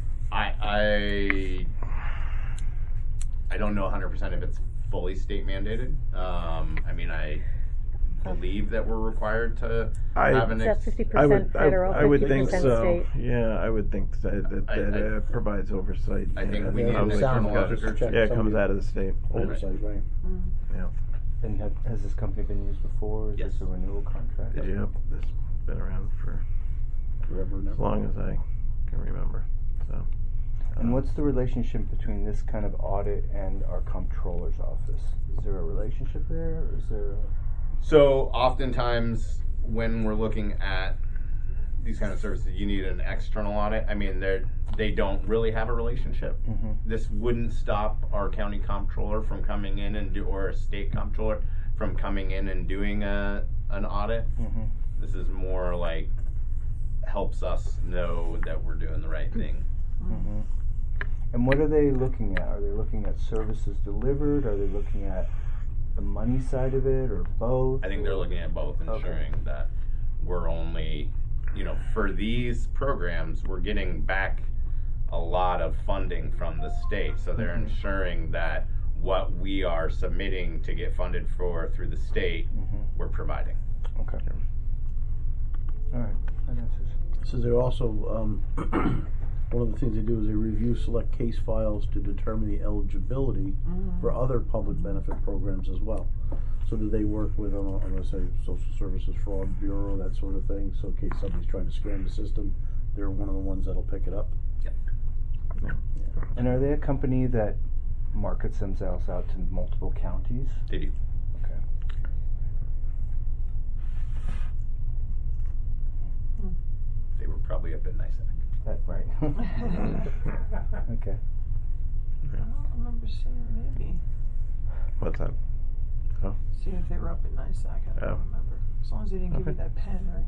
[SPEAKER 1] I don't know 100% if it's fully state mandated. I mean, I believe that we're required to have an
[SPEAKER 7] Is that 50%
[SPEAKER 2] I would,
[SPEAKER 7] federal,
[SPEAKER 2] I would
[SPEAKER 7] 50%
[SPEAKER 2] think so.
[SPEAKER 7] state?
[SPEAKER 2] Yeah, I would think that provides oversight.
[SPEAKER 1] I think
[SPEAKER 2] yeah.
[SPEAKER 1] we need an
[SPEAKER 3] Sound
[SPEAKER 1] external
[SPEAKER 3] just
[SPEAKER 1] auditor.
[SPEAKER 3] check
[SPEAKER 2] Yeah, it comes
[SPEAKER 3] somebody-
[SPEAKER 2] out of the state.
[SPEAKER 3] Oversight, right?
[SPEAKER 2] Yeah.
[SPEAKER 5] And has this company been used before? Is
[SPEAKER 1] Yes.
[SPEAKER 5] this a renewal contract?
[SPEAKER 2] Yep. This has been around for
[SPEAKER 3] Forever and
[SPEAKER 2] as
[SPEAKER 3] ever.
[SPEAKER 2] long as I can remember. So.
[SPEAKER 5] And what's the relationship between this kind of audit and our comptroller's office? Is there a relationship there, or is there?
[SPEAKER 1] So oftentimes when we're looking at these kind of services, you need an external audit. I mean, they don't really have a relationship.
[SPEAKER 5] Mm-hmm.
[SPEAKER 1] This wouldn't stop our county comptroller from coming in and or a state comptroller from coming in and doing an audit.
[SPEAKER 5] Mm-hmm.
[SPEAKER 1] This is more like helps us know that we're doing the right thing.
[SPEAKER 5] Mm-hmm. And what are they looking at? Are they looking at services delivered? Are they looking at the money side of it, or both?
[SPEAKER 1] I think they're looking at both, ensuring that we're only, for these programs, we're getting back a lot of funding from the state. So they're ensuring that what we are submitting to get funded for through the state, we're providing.
[SPEAKER 5] Okay. All right, that answers.
[SPEAKER 3] So they're also, one of the things they do is they review select case files to determine the eligibility for other public benefit programs as well. So do they work with, I'm going to say, Social Services Fraud Bureau, that sort of thing? So in case somebody's trying to scam the system, they're one of the ones that'll pick it up.
[SPEAKER 5] And are they a company that markets themselves out to multiple counties?
[SPEAKER 1] They do.
[SPEAKER 5] Okay.
[SPEAKER 1] They were probably up at NISAC.
[SPEAKER 5] That right. Okay.
[SPEAKER 4] I don't remember seeing maybe.
[SPEAKER 2] What's that? Oh.
[SPEAKER 4] Seeing if they were up at NISAC. I don't
[SPEAKER 2] Oh.
[SPEAKER 4] remember. As long as they didn't give you
[SPEAKER 2] Okay.
[SPEAKER 4] that pen, right?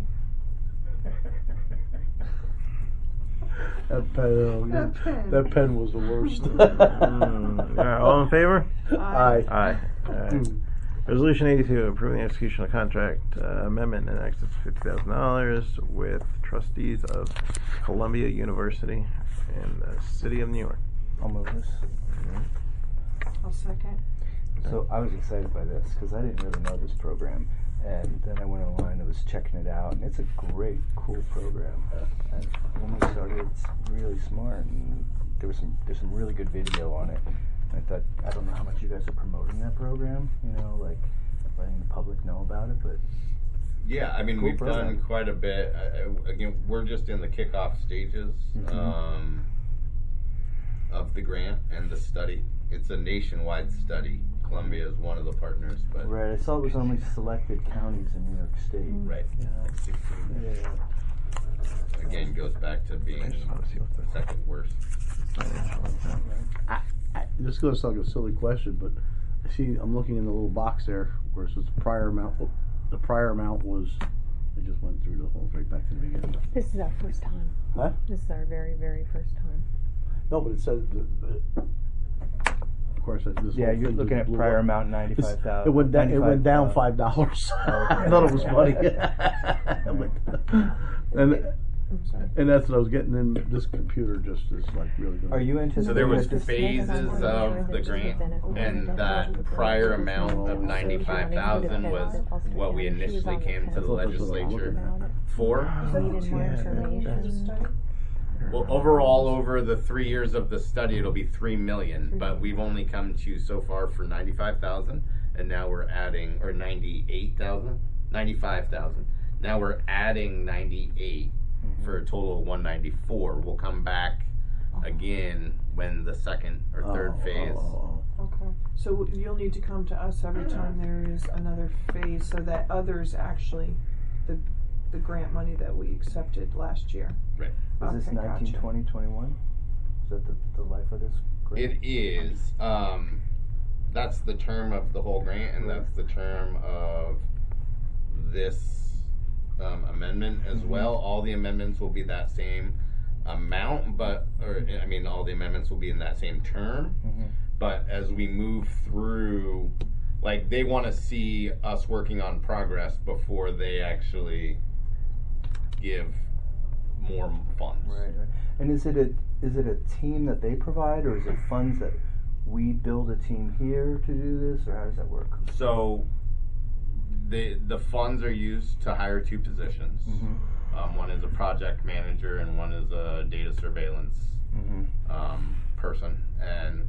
[SPEAKER 3] That pen was the worst.
[SPEAKER 2] All right, all in favor?
[SPEAKER 3] Aye.
[SPEAKER 2] Aye. Resolution 82, approving the execution of contract amendment in excess of $50,000 with trustees of Columbia University in the city of New York.
[SPEAKER 5] I'll move this.
[SPEAKER 4] I'll second.
[SPEAKER 5] So I was excited by this because I didn't really know this program, and then I went online and was checking it out, and it's a great, cool program. And when we started, it's really smart, and there's some really good video on it. I don't know how much you guys are promoting that program, like letting the public know about it, but
[SPEAKER 1] Yeah, I mean,
[SPEAKER 5] Cool
[SPEAKER 1] we've
[SPEAKER 5] program.
[SPEAKER 1] done quite a bit. Again, we're just in the kickoff stages of the grant and the study. It's a nationwide study. Columbia is one of the partners, but
[SPEAKER 5] right, I saw it was only selected counties in New York State.
[SPEAKER 1] right.
[SPEAKER 5] Yeah.
[SPEAKER 1] Again, goes back to being
[SPEAKER 2] I just want to see what the
[SPEAKER 1] second worst.
[SPEAKER 2] financial impact.
[SPEAKER 3] This is going to sound like a silly question, but I'm looking in the little box there where it says the prior amount. The prior amount was. I just went through the whole right back to the beginning.
[SPEAKER 7] This is our first time.
[SPEAKER 3] Huh?
[SPEAKER 7] This is our very, very first time.
[SPEAKER 3] No, but it says. Of course, this
[SPEAKER 5] Yeah,
[SPEAKER 3] whole
[SPEAKER 5] you're
[SPEAKER 3] thing
[SPEAKER 5] looking
[SPEAKER 3] just
[SPEAKER 5] at
[SPEAKER 3] blew
[SPEAKER 5] prior
[SPEAKER 3] up.
[SPEAKER 5] amount
[SPEAKER 3] It's-
[SPEAKER 5] 95,000.
[SPEAKER 3] It went down. It went down
[SPEAKER 5] $95,000.
[SPEAKER 3] $5.
[SPEAKER 5] Okay.
[SPEAKER 3] I thought it was funny. and
[SPEAKER 4] I'm sorry.
[SPEAKER 3] and that's what I was getting. In this computer just is like really good.
[SPEAKER 5] Are you anticipating
[SPEAKER 1] So there was
[SPEAKER 5] that this
[SPEAKER 1] phases of the grant, and that prior amount of 95,000 was what we initially came to the legislature for.
[SPEAKER 7] Needed more information.
[SPEAKER 1] Well, overall, over the 3 years of the study, it'll be 3 million, but we've only come to so far for 95,000, and now we're adding, or 95,000. Now we're adding 98 for a total of 194. We'll come back again when the second or third phase.
[SPEAKER 4] Okay. So you'll need to come to us every time there is another phase, so that others actually, the grant money that we accepted last year.
[SPEAKER 1] Right.
[SPEAKER 5] Is this
[SPEAKER 4] Okay,
[SPEAKER 5] 19,
[SPEAKER 4] gotcha.
[SPEAKER 5] 20, 21? Is that the life of this grant?
[SPEAKER 1] It is. That's the term of the whole grant, and that's the term of this amendment as well. All the amendments will be that same amount, all the amendments will be in that same term. But as we move through, like, they want to see us working on progress before they actually give more funds.
[SPEAKER 5] Right. And is it a team that they provide, or is it funds that we build a team here to do this, or how does that work?
[SPEAKER 1] So the funds are used to hire 2 positions. One is a project manager and one is a data surveillance person. And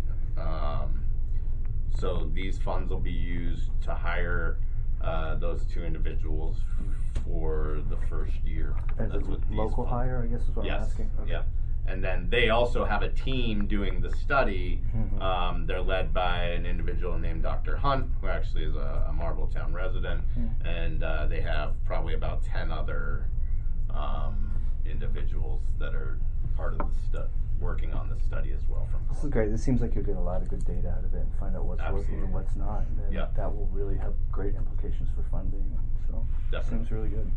[SPEAKER 1] so these funds will be used to hire those 2 individuals for the first year.
[SPEAKER 5] As a
[SPEAKER 1] That's what these
[SPEAKER 5] local
[SPEAKER 1] funds-
[SPEAKER 5] hire, I guess is what I'm
[SPEAKER 1] Yes.
[SPEAKER 5] asking. Okay.
[SPEAKER 1] Yeah. And then they also have a team doing the study. They're led by an individual named Dr. Hunt, who actually is a Marbletown resident, and they have probably about 10 other individuals that are part of the working on the study as well.
[SPEAKER 5] This is great. This seems like you'll get a lot of good data out of it and find out what's working
[SPEAKER 1] Absolutely.
[SPEAKER 5] and what's not. And then
[SPEAKER 1] Yeah.
[SPEAKER 5] that will really have great implications for funding. So
[SPEAKER 1] Definitely.
[SPEAKER 5] seems really good.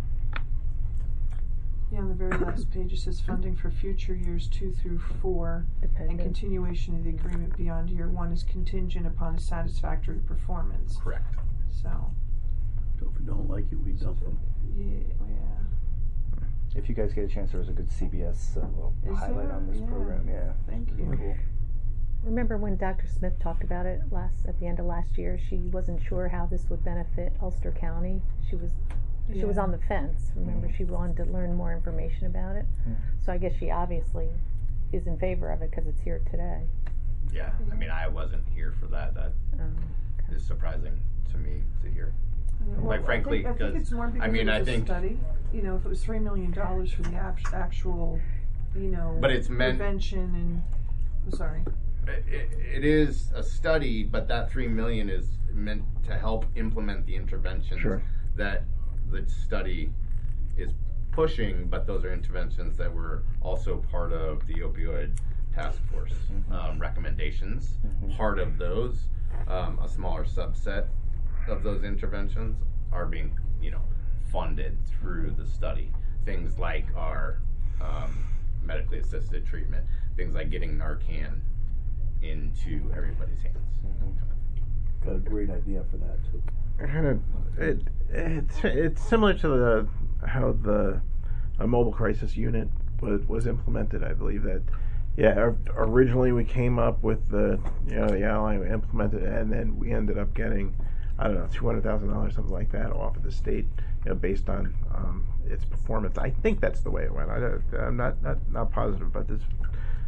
[SPEAKER 4] Yeah, on the very last page it says funding for future years 2 through 4 and
[SPEAKER 7] Dependent.
[SPEAKER 4] continuation of the agreement beyond year 1 is contingent upon a satisfactory performance.
[SPEAKER 1] Correct.
[SPEAKER 4] So,
[SPEAKER 3] So if we don't like it, we dump them.
[SPEAKER 4] yeah.
[SPEAKER 5] If you guys get a chance, there was a good CBS
[SPEAKER 4] Is
[SPEAKER 5] highlight
[SPEAKER 4] there?
[SPEAKER 5] on this
[SPEAKER 4] Yeah.
[SPEAKER 5] program. Yeah.
[SPEAKER 4] Thank you.
[SPEAKER 5] Cool.
[SPEAKER 7] Remember when Dr. Smith talked about it at the end of last year? She wasn't sure how this would benefit Ulster County. She was
[SPEAKER 4] Yeah.
[SPEAKER 7] on the fence. Remember, she wanted to learn more information about it. So I guess she obviously is in favor of it because it's here today.
[SPEAKER 1] Yeah. I mean, I wasn't here for that. That
[SPEAKER 7] Okay.
[SPEAKER 1] is surprising to me to hear.
[SPEAKER 4] Well,
[SPEAKER 1] frankly,
[SPEAKER 4] I think
[SPEAKER 1] 'cause,
[SPEAKER 4] it's more because
[SPEAKER 1] I mean,
[SPEAKER 4] it
[SPEAKER 1] I
[SPEAKER 4] was a
[SPEAKER 1] think-
[SPEAKER 4] study. You know, if it was $3 million for the actual,
[SPEAKER 1] But it's meant-
[SPEAKER 4] prevention and. I'm sorry.
[SPEAKER 1] It is a study, but that 3 million is meant to help implement the interventions
[SPEAKER 3] Sure.
[SPEAKER 1] that the study is pushing. But those are interventions that were also part of the opioid task force recommendations. Part of those, a smaller subset of those interventions are being, funded through the study. Things like our medically assisted treatment, things like getting Narcan into everybody's hands.
[SPEAKER 3] Got a great idea for that too.
[SPEAKER 2] It's similar to how the mobile crisis unit was implemented. I believe that originally we came up with the ally, we implemented it, and then we ended up getting $200,000, something like that, off of the state, based on its performance. I think that's the way it went. I'm not positive, but this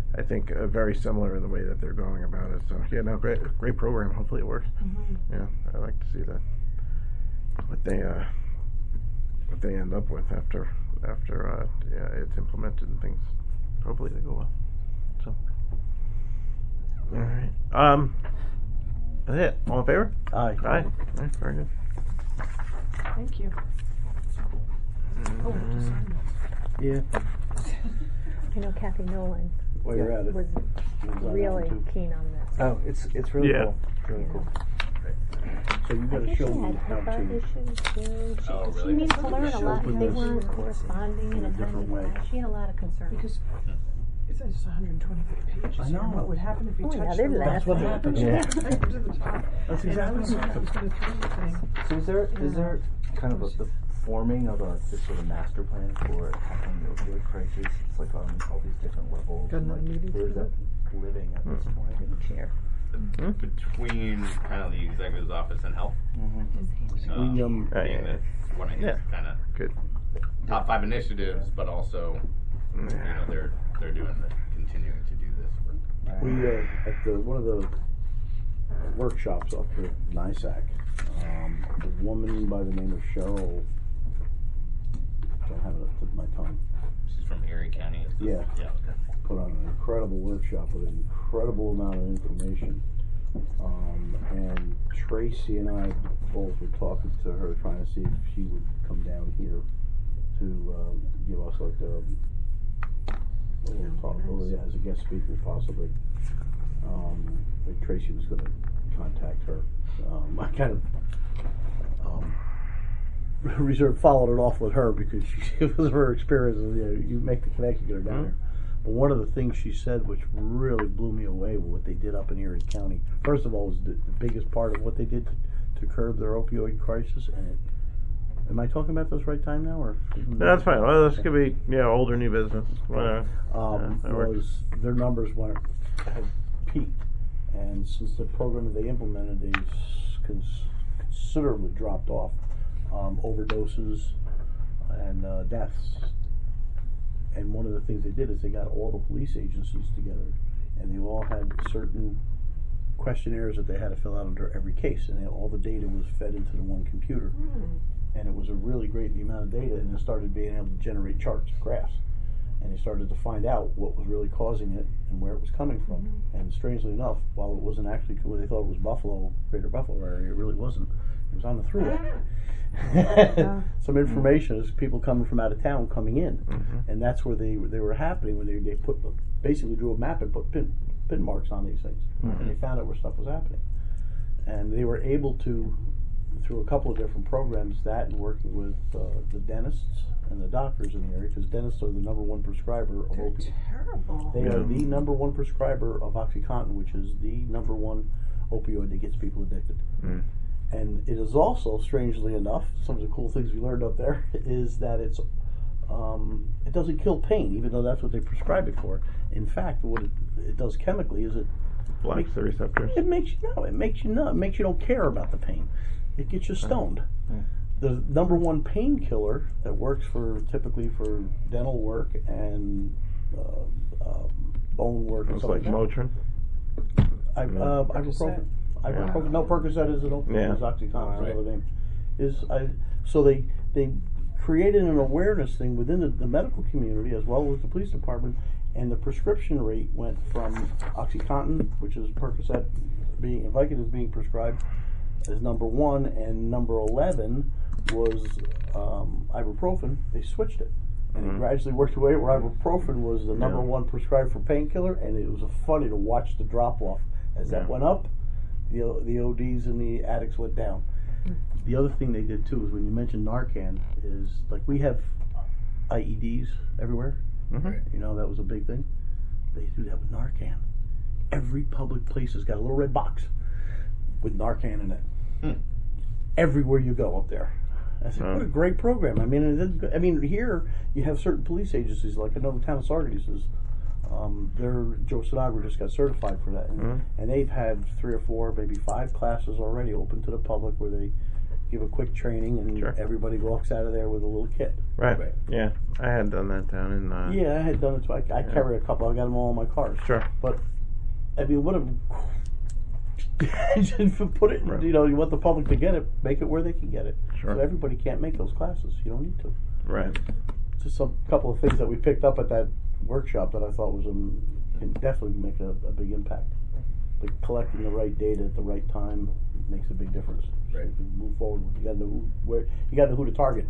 [SPEAKER 2] I think very similar in the way that they're going about it. So yeah, no, great program. Hopefully it works. Yeah, I like to see that. What they end up with after it's implemented and things. Hopefully they go well. So all right. That's it. All in favor?
[SPEAKER 3] Aye.
[SPEAKER 2] Aye. All right, very good.
[SPEAKER 4] Thank you. Oh, just a minute.
[SPEAKER 3] Yeah.
[SPEAKER 7] I know Kathy Nolan
[SPEAKER 3] While you're at it.
[SPEAKER 7] was really keen on this.
[SPEAKER 5] Oh, it's really
[SPEAKER 2] Yeah.
[SPEAKER 5] cool. Really
[SPEAKER 7] Yeah.
[SPEAKER 5] cool.
[SPEAKER 3] So you
[SPEAKER 7] I
[SPEAKER 3] got to
[SPEAKER 7] think
[SPEAKER 3] show
[SPEAKER 7] she
[SPEAKER 3] me
[SPEAKER 7] had
[SPEAKER 3] how
[SPEAKER 7] HIPAA
[SPEAKER 3] to.
[SPEAKER 7] issues too. She,
[SPEAKER 1] Oh,
[SPEAKER 7] she
[SPEAKER 1] really?
[SPEAKER 7] needed to learn a lot.
[SPEAKER 3] Open
[SPEAKER 7] They
[SPEAKER 3] this
[SPEAKER 7] weren't corresponding in a
[SPEAKER 3] different
[SPEAKER 7] timely
[SPEAKER 3] way.
[SPEAKER 7] fashion. She had a lot of concerns.
[SPEAKER 4] Because it says it's 125 pages.
[SPEAKER 3] I know.
[SPEAKER 4] Here. What would happen if you
[SPEAKER 7] Oh, yeah,
[SPEAKER 4] touched
[SPEAKER 7] they're
[SPEAKER 4] the
[SPEAKER 3] That's what
[SPEAKER 7] laughing.
[SPEAKER 3] happens.
[SPEAKER 5] Yeah.
[SPEAKER 4] right to the top?
[SPEAKER 3] That's
[SPEAKER 4] And I
[SPEAKER 3] exactly
[SPEAKER 4] was
[SPEAKER 3] what happens.
[SPEAKER 4] going to throw the thing.
[SPEAKER 5] So is there kind of the forming of this sort of master plan for tackling the opioid crisis? It's like on all these different levels.
[SPEAKER 4] Got
[SPEAKER 5] and,
[SPEAKER 4] another
[SPEAKER 5] like,
[SPEAKER 4] meeting
[SPEAKER 5] where's
[SPEAKER 4] for
[SPEAKER 5] that living at this point?
[SPEAKER 7] Chair.
[SPEAKER 1] Between kind of the executive's office and health,
[SPEAKER 3] We,
[SPEAKER 1] being
[SPEAKER 2] yeah.
[SPEAKER 1] that one of his
[SPEAKER 2] Yeah.
[SPEAKER 1] kind of
[SPEAKER 2] Good.
[SPEAKER 1] top 5 initiatives, but also you know they're doing continuing to do this work.
[SPEAKER 3] We at one of the workshops up at NISAC, a woman by the name of Cheryl. Don't have it at the tip of my tongue.
[SPEAKER 1] She's from Erie County. Is this-
[SPEAKER 3] Yeah.
[SPEAKER 1] Yeah. Okay.
[SPEAKER 3] Put on an incredible workshop with an incredible amount of information. And Tracy and I both were talking to her, trying to see if she would come down here to give us like a little talk, as a guest speaker possibly. Like Tracy was going to contact her. I kind of followed it off with her because it was her experience. You make the connection, get her down there. But one of the things she said, which really blew me away, with what they did up in Erie County. First of all, was the biggest part of what they did to curb their opioid crisis. And am I talking about this right time now, or?
[SPEAKER 2] No, that's fine. Well, this could be older new business. Whatever. That works.
[SPEAKER 3] Was their numbers have peaked, and since the program that they implemented, they've considerably dropped off. Overdoses and deaths. And one of the things they did is they got all the police agencies together, and they all had certain questionnaires that they had to fill out under every case, and all the data was fed into the one computer. And it was a really great amount of data, and they started being able to generate charts, graphs, and they started to find out what was really causing it and where it was coming from. And strangely enough, while it wasn't actually where they thought it was Buffalo, Greater Buffalo area, it really wasn't. It was on the thruway. Some information is people coming from out of town coming in, and that's where they were happening when they basically drew a map and put pin marks on these things, and they found out where stuff was happening, and they were able to, through a couple of different programs, that and working with the dentists and the doctors in the area, because dentists are the number one prescriber of
[SPEAKER 4] They're
[SPEAKER 3] opiates.
[SPEAKER 4] terrible.
[SPEAKER 3] They are the number one prescriber of OxyContin, which is the number one opioid that gets people addicted. And it is also, strangely enough, some of the cool things we learned up there is that it doesn't kill pain, even though that's what they prescribe it for. In fact, what it does chemically is it
[SPEAKER 2] Blocks the receptors.
[SPEAKER 3] It makes you numb. It makes you don't care about the pain. It gets you stoned. The number one painkiller that works typically for dental work and bone work and
[SPEAKER 2] It's
[SPEAKER 3] stuff
[SPEAKER 2] like
[SPEAKER 3] that.
[SPEAKER 2] Motrin.
[SPEAKER 3] Ibuprofen. Ibuprofen. No, Percocet is an opiate.
[SPEAKER 2] Yeah.
[SPEAKER 3] It's OxyContin is another name. So they created an awareness thing within the medical community as well as the police department, and the prescription rate went from OxyContin, which is Percocet, Vicodin is being prescribed as number 1, and number 11 was ibuprofen. They switched it. And it gradually worked away where ibuprofen was the number 1 prescribed for painkiller, and it was funny to watch the drop off. As that went up, the ODs and the addicts went down. The other thing they did too is when you mentioned Narcan, is like we have IEDs everywhere. You know, that was a big thing. They do that with Narcan. Every public place has got a little red box with Narcan in it. Everywhere you go up there. I said, what a great program. I mean, here you have certain police agencies, like I know the town of Saugerties is, Joe Sinagro just got certified for that, and they've had 3 or 4, maybe 5 classes already open to the public where they give a quick training, and
[SPEAKER 2] Sure.
[SPEAKER 3] everybody walks out of there with a little kit.
[SPEAKER 2] Right.
[SPEAKER 1] Right.
[SPEAKER 2] Yeah, I had done that down in.
[SPEAKER 3] Yeah, I had done it too. I carry a couple. I got them all in my cars.
[SPEAKER 2] Sure.
[SPEAKER 3] But I mean, what a put it.
[SPEAKER 2] Right.
[SPEAKER 3] You know, you want the public to get it. Make it where they can get it.
[SPEAKER 2] Sure.
[SPEAKER 3] So everybody can't make those classes. You don't need to.
[SPEAKER 2] Right.
[SPEAKER 3] Just a couple of things that we picked up at that workshop that I thought was can definitely make a big impact. Like collecting the right data at the right time makes a big difference.
[SPEAKER 1] Right.
[SPEAKER 3] So you can move forward. You got to know who to target.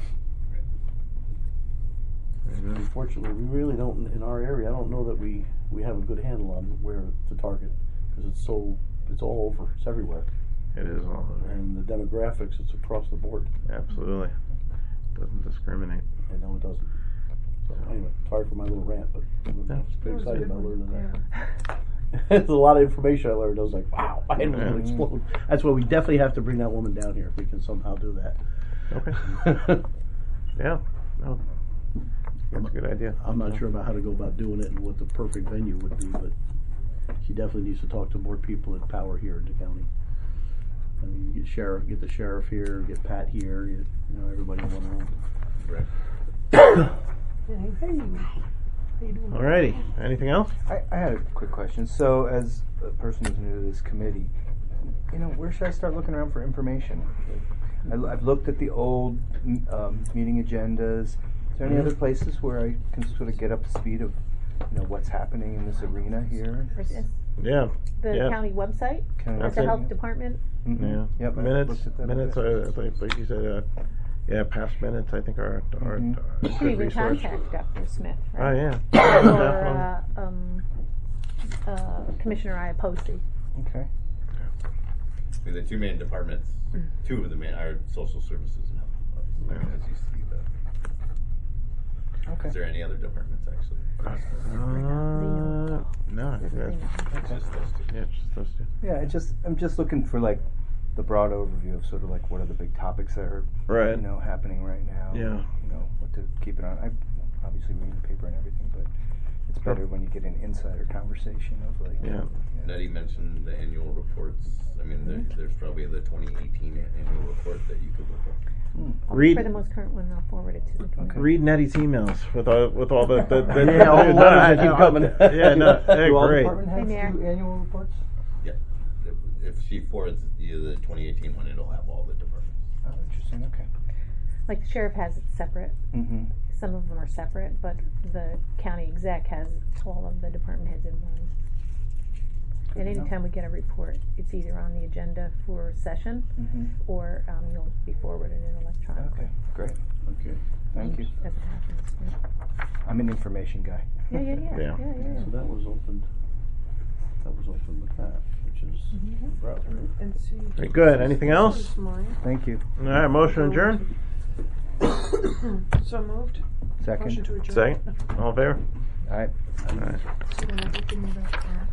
[SPEAKER 3] Unfortunately, we really don't in our area. I don't know that we have a good handle on where to target because it's all over. It's everywhere.
[SPEAKER 2] It is all over.
[SPEAKER 3] And the demographics, it's across the board.
[SPEAKER 2] Absolutely. Doesn't discriminate.
[SPEAKER 3] And no, it doesn't. So anyway, sorry for my little rant, but I'm
[SPEAKER 2] No.
[SPEAKER 3] pretty
[SPEAKER 4] That was a
[SPEAKER 3] excited
[SPEAKER 4] good
[SPEAKER 3] about
[SPEAKER 4] one.
[SPEAKER 3] learning that. There's a lot of information I learned. I was like, wow, my head
[SPEAKER 2] Yeah.
[SPEAKER 3] will explode. That's why we definitely have to bring that woman down here if we can somehow do that.
[SPEAKER 2] Okay. Yeah. No. That's a good idea.
[SPEAKER 3] I'm not sure about how to go about doing it and what the perfect venue would be, but she definitely needs to talk to more people in power here in the county. I mean, you get the sheriff here, get Pat here, you know, everybody in one room.
[SPEAKER 1] Right.
[SPEAKER 3] Hey, how you doing?
[SPEAKER 2] Alrighty. Anything else?
[SPEAKER 5] I had a quick question. So, as a person who's new to this committee, you know, where should I start looking around for information? I've looked at the old meeting agendas. Is there any other places where I can sort of get up to speed of, you know, what's happening in this arena here?
[SPEAKER 7] Or just
[SPEAKER 2] Yeah.
[SPEAKER 7] the
[SPEAKER 2] Yeah.
[SPEAKER 7] county website,
[SPEAKER 5] County
[SPEAKER 7] at the
[SPEAKER 2] website.
[SPEAKER 7] health department.
[SPEAKER 5] Mhm.
[SPEAKER 2] Yeah.
[SPEAKER 5] Yep. I
[SPEAKER 2] Minutes.
[SPEAKER 5] looked at that a
[SPEAKER 2] Minutes.
[SPEAKER 5] bit.
[SPEAKER 2] Like you said. Yeah. Past minutes. I think are
[SPEAKER 5] Mhm.
[SPEAKER 2] a
[SPEAKER 7] You
[SPEAKER 2] good
[SPEAKER 7] can even
[SPEAKER 2] resource.
[SPEAKER 7] contact Dr. Smith,
[SPEAKER 2] Oh
[SPEAKER 7] right?
[SPEAKER 2] yeah.
[SPEAKER 7] Or Commissioner Iapoce.
[SPEAKER 5] Okay.
[SPEAKER 1] I mean, the two main departments, two of the main are social services and health, obviously, as you see.
[SPEAKER 5] Okay.
[SPEAKER 1] Is there any other departments actually?
[SPEAKER 2] No. I think that's
[SPEAKER 1] It's just those two.
[SPEAKER 2] yeah. Just those two.
[SPEAKER 5] Yeah, I'm just looking for like the broad overview of sort of like what are the big topics that are
[SPEAKER 2] Right.
[SPEAKER 5] you know happening right now.
[SPEAKER 2] Yeah.
[SPEAKER 5] You know what to keep it on. I obviously read the paper and everything, but it's better when you get an insider conversation of like.
[SPEAKER 2] Yeah.
[SPEAKER 1] Nettie mentioned the annual reports. I mean, there's probably the 2018 annual report that you could look at.
[SPEAKER 2] Read.
[SPEAKER 7] For the most current one, I'll forward it to the committee.
[SPEAKER 5] Okay.
[SPEAKER 2] Read Nettie's emails with all the
[SPEAKER 3] Yeah, all the letters that keep coming.
[SPEAKER 2] Yeah, no, they're
[SPEAKER 5] Do all
[SPEAKER 2] great.
[SPEAKER 5] department heads
[SPEAKER 7] Mayor.
[SPEAKER 5] do annual reports?
[SPEAKER 1] Yeah. If she forwards you the 2018 one, it'll have all the departments.
[SPEAKER 5] Oh, interesting. Okay.
[SPEAKER 7] Like the sheriff has it separate.
[SPEAKER 5] Mm-hmm.
[SPEAKER 7] Some of them are separate, but the county exec has all of the department heads in one. And
[SPEAKER 5] to know.
[SPEAKER 7] anytime we get a report, it's either on the agenda for session
[SPEAKER 5] Mm-hmm.
[SPEAKER 7] or you'll be forwarded in electronically
[SPEAKER 5] Okay. Great.
[SPEAKER 3] Okay.
[SPEAKER 5] Thank you.
[SPEAKER 7] as it happens.
[SPEAKER 5] I'm an information guy.
[SPEAKER 7] Yeah, yeah, yeah.
[SPEAKER 2] Yeah.
[SPEAKER 3] So that was opened with that, which is
[SPEAKER 7] Mhm.
[SPEAKER 3] browser, right?
[SPEAKER 4] And see.
[SPEAKER 2] Very good. Anything else?
[SPEAKER 4] This is mine.
[SPEAKER 5] Thank you.
[SPEAKER 2] All right. Motion adjourned.
[SPEAKER 4] So moved. Motion
[SPEAKER 5] Second.
[SPEAKER 4] to adjourn.
[SPEAKER 2] Second. All in favor?
[SPEAKER 5] All right.
[SPEAKER 2] All right.
[SPEAKER 4] So then everything about that.